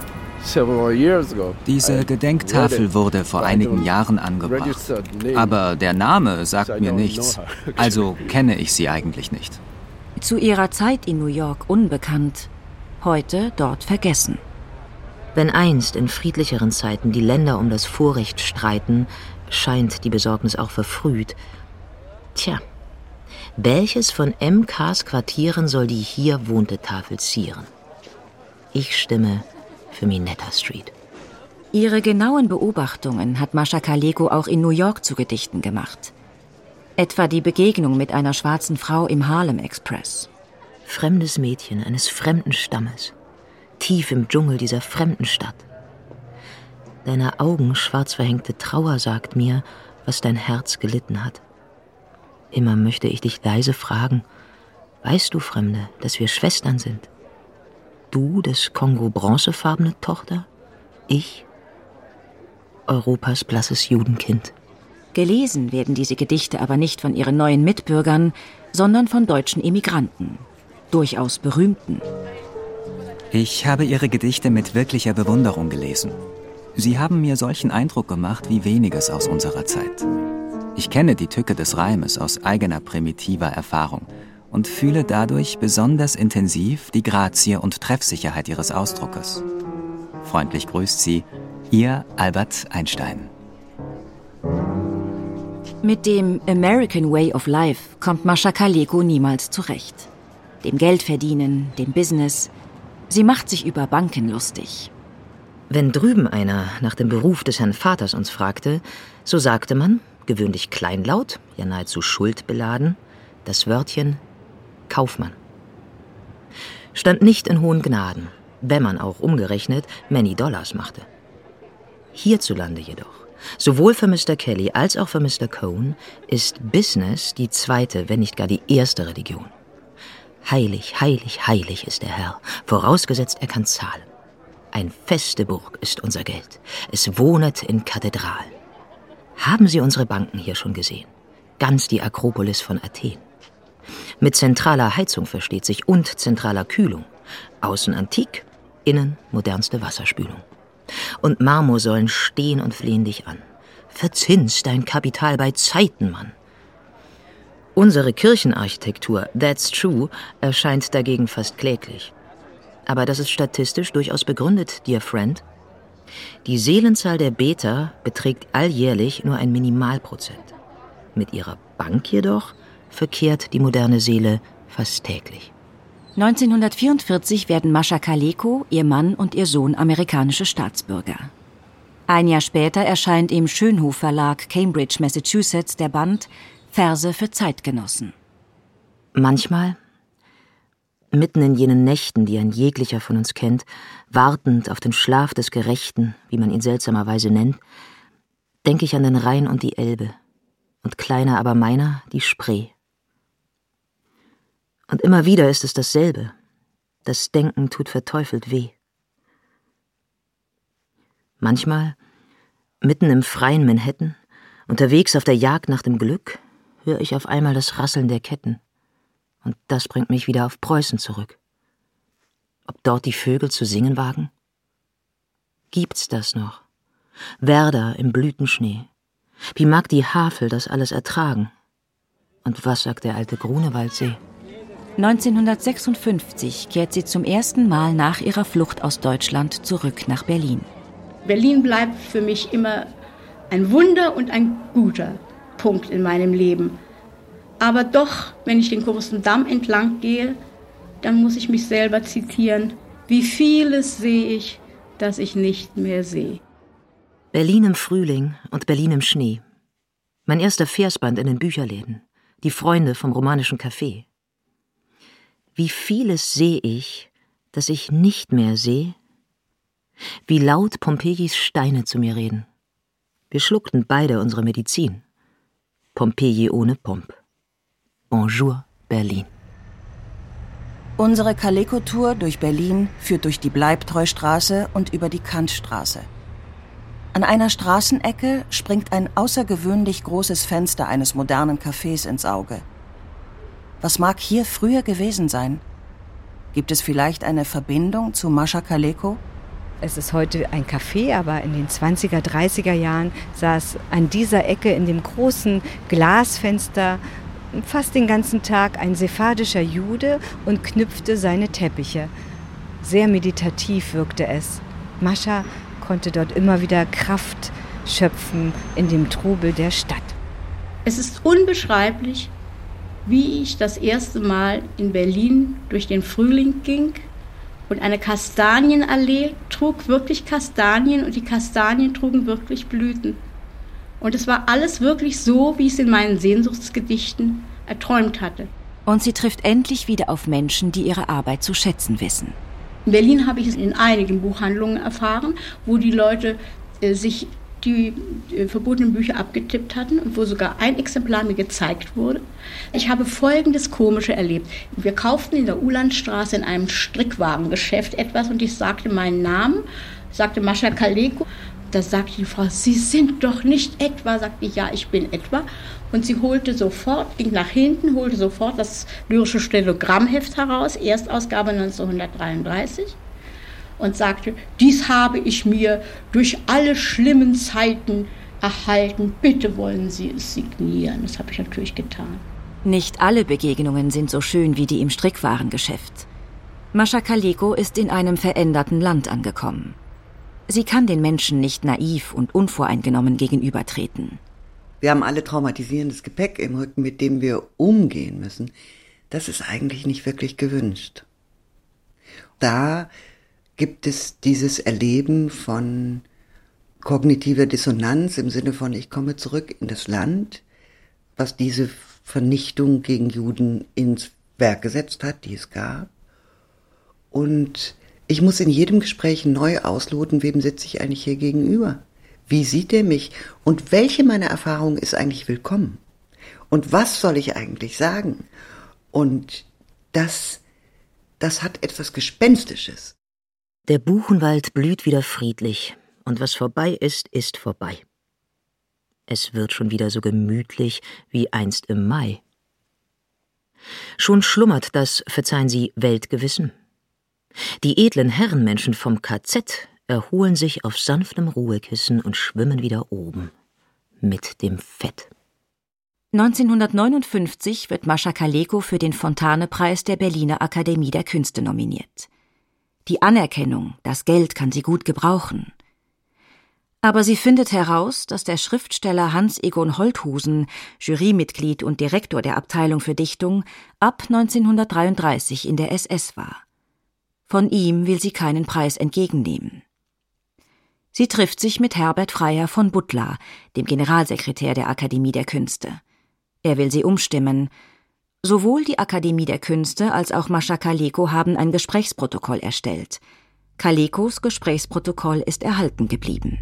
Diese Gedenktafel wurde vor einigen Jahren angebracht. Aber der Name sagt mir nichts. Also kenne ich sie eigentlich nicht. Zu ihrer Zeit in New York unbekannt, heute dort vergessen. Wenn einst in friedlicheren Zeiten die Länder um das Vorrecht streiten, scheint die Besorgnis auch verfrüht. Tja, welches von M Ks Quartieren soll die hier wohnte Tafel zieren? Ich stimme für Minetta Street. Ihre genauen Beobachtungen hat Mascha Kaleko auch in New York zu Gedichten gemacht. Etwa die Begegnung mit einer schwarzen Frau im Harlem Express. Fremdes Mädchen eines fremden Stammes, tief im Dschungel dieser fremden Stadt. Deine Augen schwarz verhängte Trauer sagt mir, was dein Herz gelitten hat. Immer möchte ich dich leise fragen, weißt du, Fremde, dass wir Schwestern sind? Du, des Kongo bronzefarbene Tochter, ich, Europas blasses Judenkind. Gelesen werden diese Gedichte aber nicht von ihren neuen Mitbürgern, sondern von deutschen Emigranten, durchaus berühmten. Ich habe ihre Gedichte mit wirklicher Bewunderung gelesen. Sie haben mir solchen Eindruck gemacht wie weniges aus unserer Zeit. Ich kenne die Tücke des Reimes aus eigener primitiver Erfahrung und fühle dadurch besonders intensiv die Grazie und Treffsicherheit ihres Ausdruckes. Freundlich grüßt sie, Ihr Albert Einstein. Mit dem American Way of Life kommt Mascha Kaleko niemals zurecht. Dem Geldverdienen, dem Business. Sie macht sich über Banken lustig. Wenn drüben einer nach dem Beruf des Herrn Vaters uns fragte, so sagte man, gewöhnlich kleinlaut, ja nahezu schuldbeladen, das Wörtchen Kaufmann. Stand nicht in hohen Gnaden, wenn man auch umgerechnet many Dollars machte. Hierzulande jedoch, sowohl für Mister Kelly als auch für Mister Cohn, ist Business die zweite, wenn nicht gar die erste Religion. Heilig, heilig, heilig ist der Herr, vorausgesetzt er kann zahlen. Ein feste Burg ist unser Geld, es wohnet in Kathedralen. Haben Sie unsere Banken hier schon gesehen? Ganz die Akropolis von Athen. Mit zentraler Heizung versteht sich und zentraler Kühlung. Außen antik, innen modernste Wasserspülung. Und Marmorsäulen stehen und flehen dich an. Verzins dein Kapital bei Zeiten, Mann. Unsere Kirchenarchitektur, that's true, erscheint dagegen fast kläglich. Aber das ist statistisch durchaus begründet, dear friend. Die Seelenzahl der Beter beträgt alljährlich nur ein Minimalprozent. Mit ihrer Bank jedoch verkehrt die moderne Seele fast täglich. neunzehnhundertvierundvierzig werden Mascha Kaleko, ihr Mann und ihr Sohn amerikanische Staatsbürger. Ein Jahr später erscheint im Schönhof Verlag Cambridge, Massachusetts der Band Verse für Zeitgenossen. Manchmal, mitten in jenen Nächten, die ein jeglicher von uns kennt, wartend auf den Schlaf des Gerechten, wie man ihn seltsamerweise nennt, denke ich an den Rhein und die Elbe und kleiner aber meiner die Spree. Und immer wieder ist es dasselbe. Das Denken tut verteufelt weh. Manchmal, mitten im freien Manhattan, unterwegs auf der Jagd nach dem Glück, höre ich auf einmal das Rasseln der Ketten. Und das bringt mich wieder auf Preußen zurück. Ob dort die Vögel zu singen wagen? Gibt's das noch? Werder im Blütenschnee. Wie mag die Havel das alles ertragen? Und was sagt der alte Grunewaldsee? neunzehnhundertsechsundfünfzig kehrt sie zum ersten Mal nach ihrer Flucht aus Deutschland zurück nach Berlin. Berlin bleibt für mich immer ein Wunder und ein guter Punkt in meinem Leben. Aber doch, wenn ich den großen Damm entlang gehe, dann muss ich mich selber zitieren. Wie vieles sehe ich, das ich nicht mehr sehe. Berlin im Frühling und Berlin im Schnee. Mein erster Versband in den Bücherläden. Die Freunde vom romanischen Café. Wie vieles sehe ich, das ich nicht mehr sehe. Wie laut Pompejis Steine zu mir reden. Wir schluckten beide unsere Medizin. Pompeji ohne Pomp. Bonjour, Berlin. Unsere Kaleko-Tour durch Berlin führt durch die Bleibtreustraße und über die Kantstraße. An einer Straßenecke springt ein außergewöhnlich großes Fenster eines modernen Cafés ins Auge. Was mag hier früher gewesen sein? Gibt es vielleicht eine Verbindung zu Mascha Kaleko? Es ist heute ein Café, aber in den zwanziger, dreißiger Jahren saß an dieser Ecke in dem großen Glasfenster fast den ganzen Tag ein sephardischer Jude und knüpfte seine Teppiche. Sehr meditativ wirkte es. Mascha konnte dort immer wieder Kraft schöpfen in dem Trubel der Stadt. Es ist unbeschreiblich, wie ich das erste Mal in Berlin durch den Frühling ging und eine Kastanienallee trug wirklich Kastanien und die Kastanien trugen wirklich Blüten. Und es war alles wirklich so, wie ich es in meinen Sehnsuchtsgedichten erträumt hatte. Und sie trifft endlich wieder auf Menschen, die ihre Arbeit zu schätzen wissen. In Berlin habe ich es in einigen Buchhandlungen erfahren, wo die Leute äh, sich die äh, verbotenen Bücher abgetippt hatten und wo sogar ein Exemplar mir gezeigt wurde. Ich habe Folgendes Komische erlebt. Wir kauften in der Uhlandstraße in einem Strickwarengeschäft etwas und ich sagte meinen Namen, sagte Mascha Kaleko. Da sagte die Frau, Sie sind doch nicht etwa, sagte ich, ja, ich bin etwa. Und sie holte sofort, ging nach hinten, holte sofort das lyrische Stenogrammheft heraus, Erstausgabe neunzehnhundertdreiunddreißig, und sagte, dies habe ich mir durch alle schlimmen Zeiten erhalten, bitte wollen Sie es signieren. Das habe ich natürlich getan. Nicht alle Begegnungen sind so schön wie die im Strickwarengeschäft. Mascha Kaleko ist in einem veränderten Land angekommen. Sie kann den Menschen nicht naiv und unvoreingenommen gegenübertreten. Wir haben alle traumatisierendes Gepäck im Rücken, mit dem wir umgehen müssen. Das ist eigentlich nicht wirklich gewünscht. Da gibt es dieses Erleben von kognitiver Dissonanz im Sinne von, ich komme zurück in das Land, was diese Vernichtung gegen Juden ins Werk gesetzt hat, die es gab. Und ich muss in jedem Gespräch neu ausloten, wem sitze ich eigentlich hier gegenüber? Wie sieht er mich? Und welche meiner Erfahrungen ist eigentlich willkommen? Und was soll ich eigentlich sagen? Und das, das hat etwas Gespenstisches. Der Buchenwald blüht wieder friedlich, und was vorbei ist, ist vorbei. Es wird schon wieder so gemütlich wie einst im Mai. Schon schlummert das, verzeihen Sie, Weltgewissen. Die edlen Herrenmenschen vom K Z erholen sich auf sanftem Ruhekissen und schwimmen wieder oben mit dem Fett. neunzehnhundertneunundfünfzig wird Mascha Kaleko für den Fontane-Preis der Berliner Akademie der Künste nominiert. Die Anerkennung, das Geld kann sie gut gebrauchen. Aber sie findet heraus, dass der Schriftsteller Hans-Egon Holthusen, Jurymitglied und Direktor der Abteilung für Dichtung, ab neunzehnhundertdreiunddreißig in der S S war. Von ihm will sie keinen Preis entgegennehmen. Sie trifft sich mit Herbert Freiherr von Butler, dem Generalsekretär der Akademie der Künste. Er will sie umstimmen. Sowohl die Akademie der Künste als auch Mascha Kaleko haben ein Gesprächsprotokoll erstellt. Kalekos Gesprächsprotokoll ist erhalten geblieben.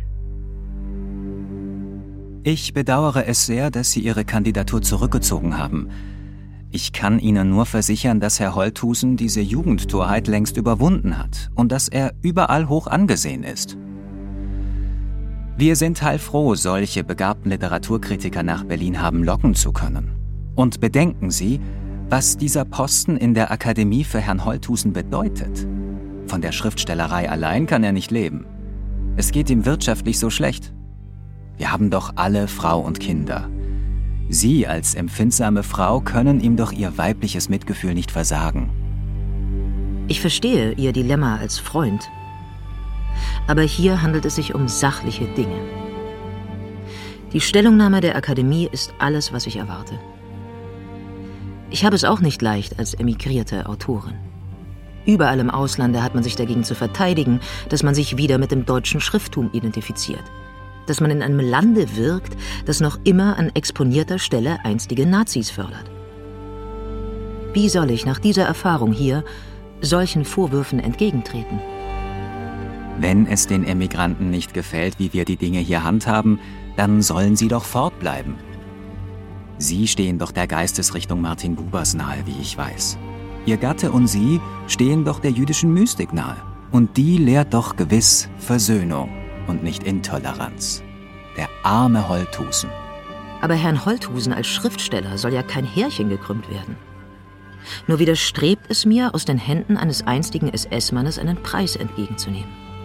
Ich bedauere es sehr, dass Sie Ihre Kandidatur zurückgezogen haben. Ich kann Ihnen nur versichern, dass Herr Holthusen diese Jugendtorheit längst überwunden hat und dass er überall hoch angesehen ist. Wir sind heilfroh, solche begabten Literaturkritiker nach Berlin haben locken zu können. Und bedenken Sie, was dieser Posten in der Akademie für Herrn Holthusen bedeutet. Von der Schriftstellerei allein kann er nicht leben. Es geht ihm wirtschaftlich so schlecht. Wir haben doch alle Frau und Kinder. Sie als empfindsame Frau können ihm doch Ihr weibliches Mitgefühl nicht versagen. Ich verstehe Ihr Dilemma als Freund. Aber hier handelt es sich um sachliche Dinge. Die Stellungnahme der Akademie ist alles, was ich erwarte. Ich habe es auch nicht leicht als emigrierte Autorin. Überall im Auslande hat man sich dagegen zu verteidigen, dass man sich wieder mit dem deutschen Schrifttum identifiziert. Dass man in einem Lande wirkt, das noch immer an exponierter Stelle einstige Nazis fördert. Wie soll ich nach dieser Erfahrung hier solchen Vorwürfen entgegentreten? Wenn es den Emigranten nicht gefällt, wie wir die Dinge hier handhaben, dann sollen sie doch fortbleiben. Sie stehen doch der Geistesrichtung Martin Bubers nahe, wie ich weiß. Ihr Gatte und Sie stehen doch der jüdischen Mystik nahe. Und die lehrt doch gewiss Versöhnung und nicht Intoleranz. Der arme Holthusen. Aber Herrn Holthusen als Schriftsteller soll ja kein Härchen gekrümmt werden. Nur widerstrebt es mir, aus den Händen eines einstigen S S-Mannes einen Preis entgegenzunehmen.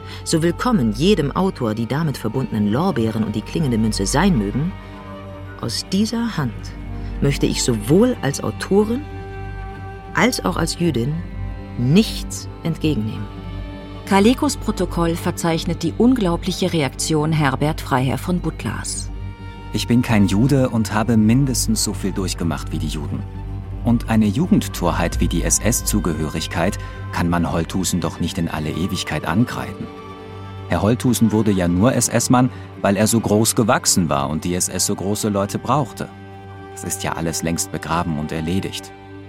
So willkommen jedem Autor die damit verbundenen Lorbeeren und die klingende Münze sein mögen, aus dieser Hand möchte ich sowohl als Autorin als auch als Jüdin nichts entgegennehmen. Kalekos Protokoll verzeichnet die unglaubliche Reaktion Herbert Freiherr von Butlers. Ich bin kein Jude und habe mindestens so viel durchgemacht wie die Juden. Und eine Jugendtorheit wie die S S-Zugehörigkeit kann man Holthusen doch nicht in alle Ewigkeit ankreiden. Herr Holthusen wurde ja nur S S-Mann, weil er so groß gewachsen war und die S S so große Leute brauchte. Das ist ja alles längst begraben und erledigt.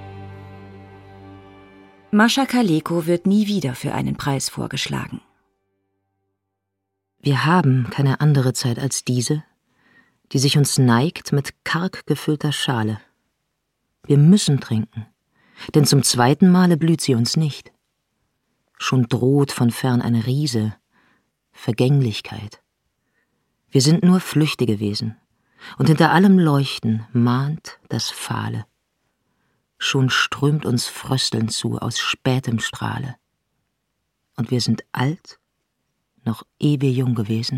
Mascha Kaleko wird nie wieder für einen Preis vorgeschlagen. Wir haben keine andere Zeit als diese, die sich uns neigt mit karg gefüllter Schale. Wir müssen trinken, denn zum zweiten Male blüht sie uns nicht. Schon droht von fern ein Riese, Vergänglichkeit. Wir sind nur flüchtige Wesen, und hinter allem Leuchten mahnt das Fahle. Schon strömt uns Frösteln zu aus spätem Strahle. Und wir sind alt, noch ewig jung gewesen.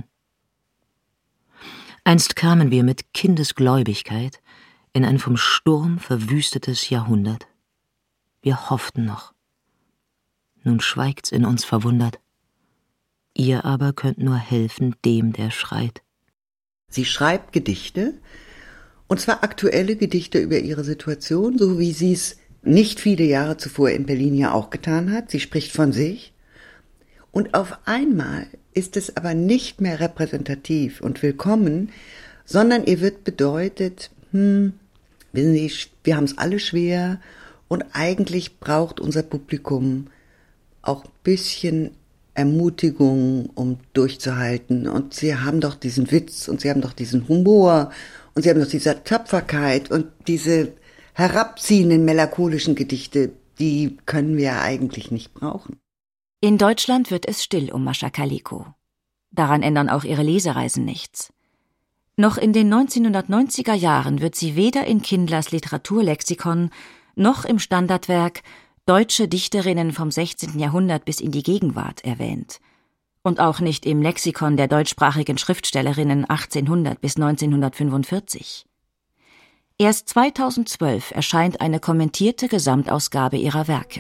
Einst kamen wir mit Kindesgläubigkeit in ein vom Sturm verwüstetes Jahrhundert. Wir hofften noch. Nun schweigt's in uns verwundert. Ihr aber könnt nur helfen dem, der schreit. Sie schreibt Gedichte, und zwar aktuelle Gedichte über ihre Situation, so wie sie es nicht viele Jahre zuvor in Berlin ja auch getan hat. Sie spricht von sich. Und auf einmal ist es aber nicht mehr repräsentativ und willkommen, sondern ihr wird bedeutet, hm, wissen Sie, wir haben es alle schwer und eigentlich braucht unser Publikum auch ein bisschen Ermutigung, um durchzuhalten. Und Sie haben doch diesen Witz und Sie haben doch diesen Humor und Sie haben doch diese Tapferkeit und diese herabziehenden melancholischen Gedichte, die können wir ja eigentlich nicht brauchen. In Deutschland wird es still um Mascha Kaleko. Daran ändern auch ihre Lesereisen nichts. Noch in den neunzehnhundertneunziger Jahren wird sie weder in Kindlers Literaturlexikon noch im Standardwerk Deutsche Dichterinnen vom sechzehnten Jahrhundert bis in die Gegenwart erwähnt. Und auch nicht im Lexikon der deutschsprachigen Schriftstellerinnen achtzehnhundert bis neunzehnhundertfünfundvierzig. Erst zweitausendzwölf erscheint eine kommentierte Gesamtausgabe ihrer Werke.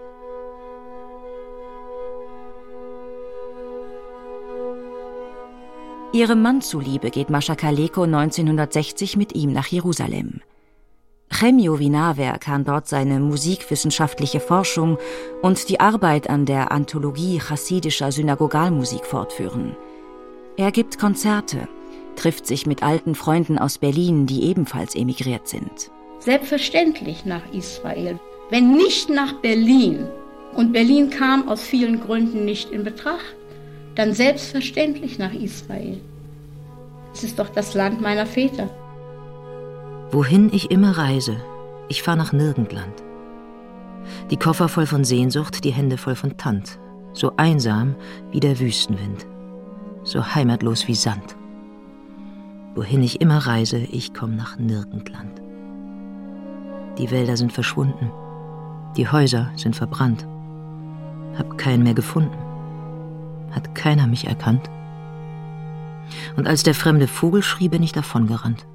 Ihrem Mann zuliebe geht Mascha Kaleko neunzehnhundertsechzig mit ihm nach Jerusalem. Chemio Vinaver kann dort seine musikwissenschaftliche Forschung und die Arbeit an der Anthologie chassidischer Synagogalmusik fortführen. Er gibt Konzerte, trifft sich mit alten Freunden aus Berlin, die ebenfalls emigriert sind. Selbstverständlich nach Israel, wenn nicht nach Berlin. Und Berlin kam aus vielen Gründen nicht in Betracht. Dann selbstverständlich nach Israel. Es ist doch das Land meiner Väter. Wohin ich immer reise, ich fahr nach Nirgendland. Die Koffer voll von Sehnsucht, die Hände voll von Tand. So einsam wie der Wüstenwind, so heimatlos wie Sand. Wohin ich immer reise, ich komm nach Nirgendland. Die Wälder sind verschwunden, die Häuser sind verbrannt. Hab keinen mehr gefunden. Hat keiner mich erkannt. Und als der fremde Vogel schrie, bin ich davongerannt.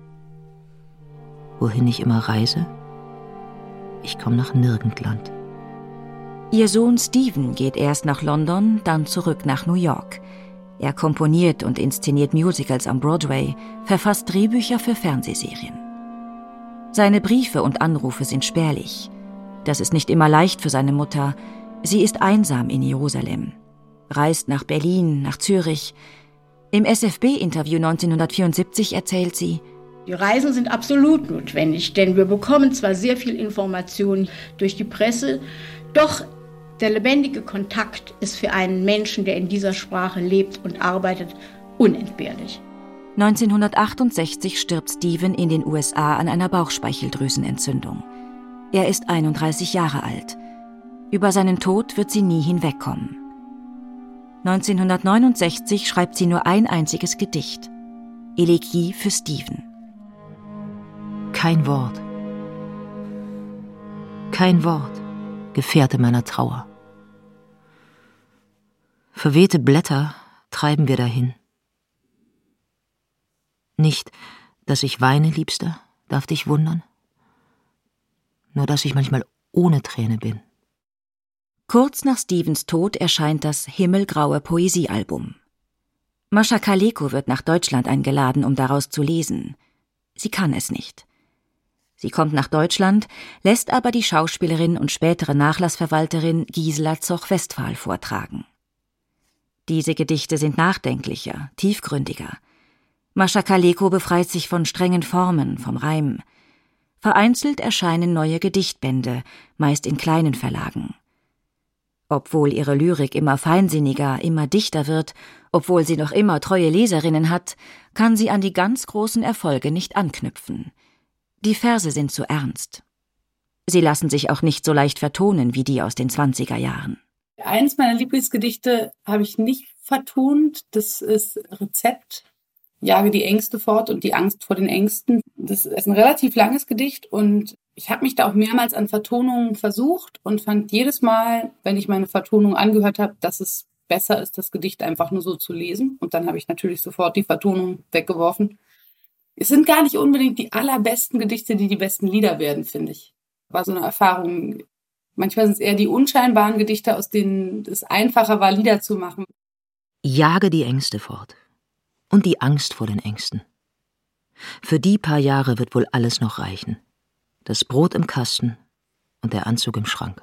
Wohin ich immer reise, ich komme nach Nirgendland. Ihr Sohn Stephen geht erst nach London, dann zurück nach New York. Er komponiert und inszeniert Musicals am Broadway, verfasst Drehbücher für Fernsehserien. Seine Briefe und Anrufe sind spärlich. Das ist nicht immer leicht für seine Mutter. Sie ist einsam in Jerusalem. Reist nach Berlin, nach Zürich. Im S F B-Interview neunzehnhundertvierundsiebzig erzählt sie: Die Reisen sind absolut notwendig, denn wir bekommen zwar sehr viel Information durch die Presse, doch der lebendige Kontakt ist für einen Menschen, der in dieser Sprache lebt und arbeitet, unentbehrlich. neunzehnhundertachtundsechzig stirbt Stephen in den U S A an einer Bauchspeicheldrüsenentzündung. Er ist einunddreißig Jahre alt. Über seinen Tod wird sie nie hinwegkommen. neunzehnhundertneunundsechzig schreibt sie nur ein einziges Gedicht. Elegie für Stephen. Kein Wort. Kein Wort, Gefährte meiner Trauer. Verwehte Blätter treiben wir dahin. Nicht, dass ich weine, Liebster, darf dich wundern. Nur, dass ich manchmal ohne Träne bin. Kurz nach Stevens Tod erscheint das Himmelgraue Poesiealbum. Mascha Kaleko wird nach Deutschland eingeladen, um daraus zu lesen. Sie kann es nicht. Sie kommt nach Deutschland, lässt aber die Schauspielerin und spätere Nachlassverwalterin Gisela Zoch-Westphal vortragen. Diese Gedichte sind nachdenklicher, tiefgründiger. Mascha Kaleko befreit sich von strengen Formen, vom Reim. Vereinzelt erscheinen neue Gedichtbände, meist in kleinen Verlagen. Obwohl ihre Lyrik immer feinsinniger, immer dichter wird, obwohl sie noch immer treue Leserinnen hat, kann sie an die ganz großen Erfolge nicht anknüpfen. Die Verse sind zu ernst. Sie lassen sich auch nicht so leicht vertonen wie die aus den zwanziger Jahren. Eins meiner Lieblingsgedichte habe ich nicht vertont. Das ist Rezept. Jage die Ängste fort und die Angst vor den Ängsten. Das ist ein relativ langes Gedicht und ich habe mich da auch mehrmals an Vertonungen versucht und fand jedes Mal, wenn ich meine Vertonung angehört habe, dass es besser ist, das Gedicht einfach nur so zu lesen. Und dann habe ich natürlich sofort die Vertonung weggeworfen. Es sind gar nicht unbedingt die allerbesten Gedichte, die die besten Lieder werden, finde ich. War so eine Erfahrung. Manchmal sind es eher die unscheinbaren Gedichte, aus denen es einfacher war, Lieder zu machen. Jage die Ängste fort. Und die Angst vor den Ängsten. Für die paar Jahre wird wohl alles noch reichen. Das Brot im Kasten und der Anzug im Schrank.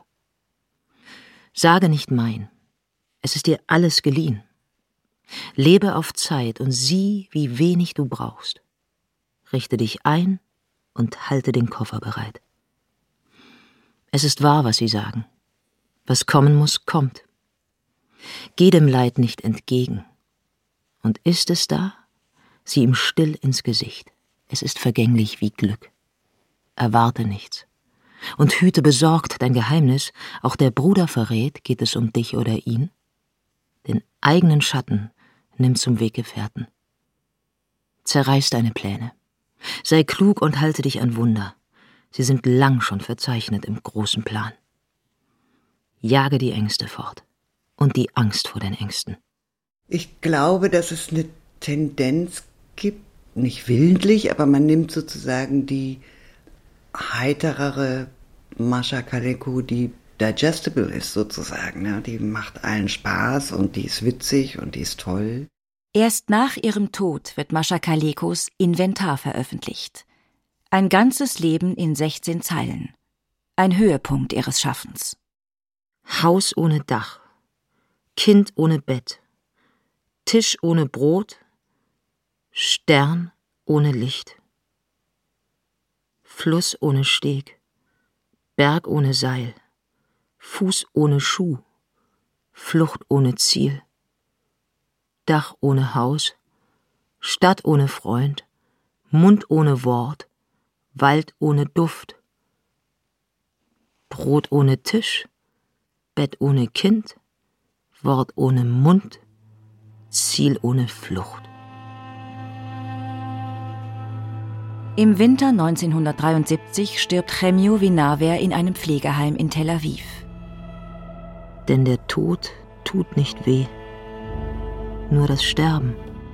Sage nicht mein. Es ist dir alles geliehen. Lebe auf Zeit und sieh, wie wenig du brauchst. Richte dich ein und halte den Koffer bereit. Es ist wahr, was sie sagen. Was kommen muss, kommt. Geh dem Leid nicht entgegen. Und ist es da, sieh ihm still ins Gesicht. Es ist vergänglich wie Glück. Erwarte nichts. Und hüte besorgt dein Geheimnis, auch der Bruder verrät, geht es um dich oder ihn. Den eigenen Schatten nimm zum Weggefährten. Zerreiß deine Pläne. Sei klug und halte dich an Wunder. Sie sind lang schon verzeichnet im großen Plan. Jage die Ängste fort und die Angst vor den Ängsten. Ich glaube, dass es eine Tendenz gibt, nicht willentlich, aber man nimmt sozusagen die heiterere Mascha Kaleko, die digestible ist sozusagen. Ne? Die macht allen Spaß und die ist witzig und die ist toll. Erst nach ihrem Tod wird Mascha Kalekos Inventar veröffentlicht. Ein ganzes Leben in sechzehn Zeilen. Ein Höhepunkt ihres Schaffens. Haus ohne Dach, Kind ohne Bett, Tisch ohne Brot, Stern ohne Licht, Fluss ohne Steg, Berg ohne Seil, Fuß ohne Schuh, Flucht ohne Ziel, Dach ohne Haus, Stadt ohne Freund, Mund ohne Wort, Wald ohne Duft, Brot ohne Tisch, Bett ohne Kind, Wort ohne Mund, Ziel ohne Flucht. Im Winter neunzehnhundertdreiundsiebzig stirbt Chemio Vinaver in einem Pflegeheim in Tel Aviv. Denn der Tod tut nicht weh, nur das Sterben.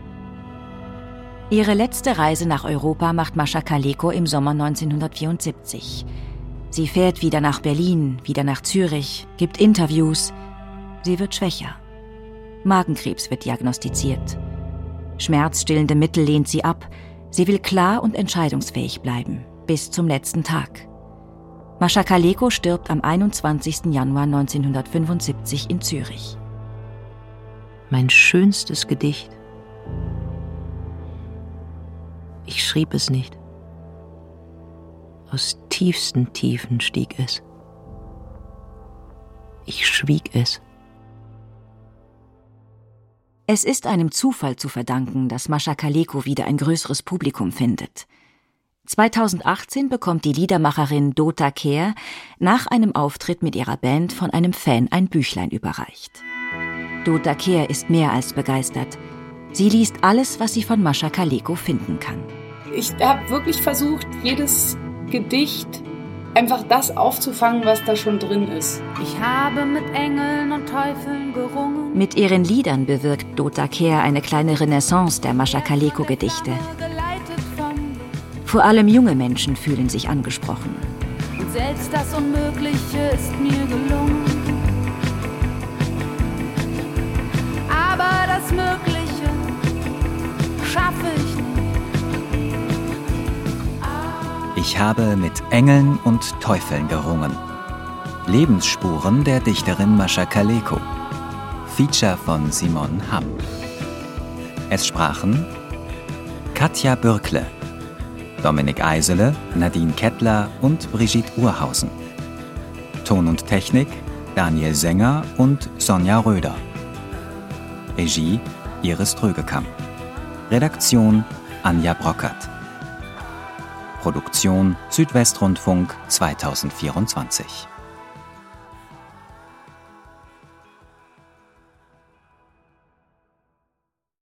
Ihre letzte Reise nach Europa macht Mascha Kaleko im Sommer neunzehnhundertvierundsiebzig. Sie fährt wieder nach Berlin, wieder nach Zürich, gibt Interviews. Sie wird schwächer. Magenkrebs wird diagnostiziert. Schmerzstillende Mittel lehnt sie ab. Sie will klar und entscheidungsfähig bleiben, bis zum letzten Tag. Mascha Kaleko stirbt am einundzwanzigsten Januar neunzehnhundertfünfundsiebzig in Zürich. Mein schönstes Gedicht. Ich schrieb es nicht. Aus tiefsten Tiefen stieg es. Ich schwieg es. Es ist einem Zufall zu verdanken, dass Mascha Kaleko wieder ein größeres Publikum findet. zweitausendachtzehn bekommt die Liedermacherin Dota Kehr nach einem Auftritt mit ihrer Band von einem Fan ein Büchlein überreicht. Dota Kehr ist mehr als begeistert. Sie liest alles, was sie von Mascha Kaleko finden kann. Ich habe wirklich versucht, jedes Gedicht einfach das aufzufangen, was da schon drin ist. Ich habe mit Engeln und Teufeln gerungen, Mit ihren Liedern bewirkt Dota Kehr eine kleine Renaissance der Mascha Kaleko-Gedichte. Vor allem junge Menschen fühlen sich angesprochen. Und selbst das Unmögliche ist mir gelungen. Aber das Mögliche schaffe ich nicht. Ich habe mit Engeln und Teufeln gerungen. Lebensspuren der Dichterin Mascha Kaleko. Feature von Simon Hamm. Es sprachen Katja Bürkle, Dominik Eisele, Nadine Kettler und Brigitte Urhausen. Ton und Technik Daniel Sänger und Sonja Röder. Regie Iris Trögekamp. Redaktion Anja Brockert. Produktion Südwestrundfunk zweitausendvierundzwanzig.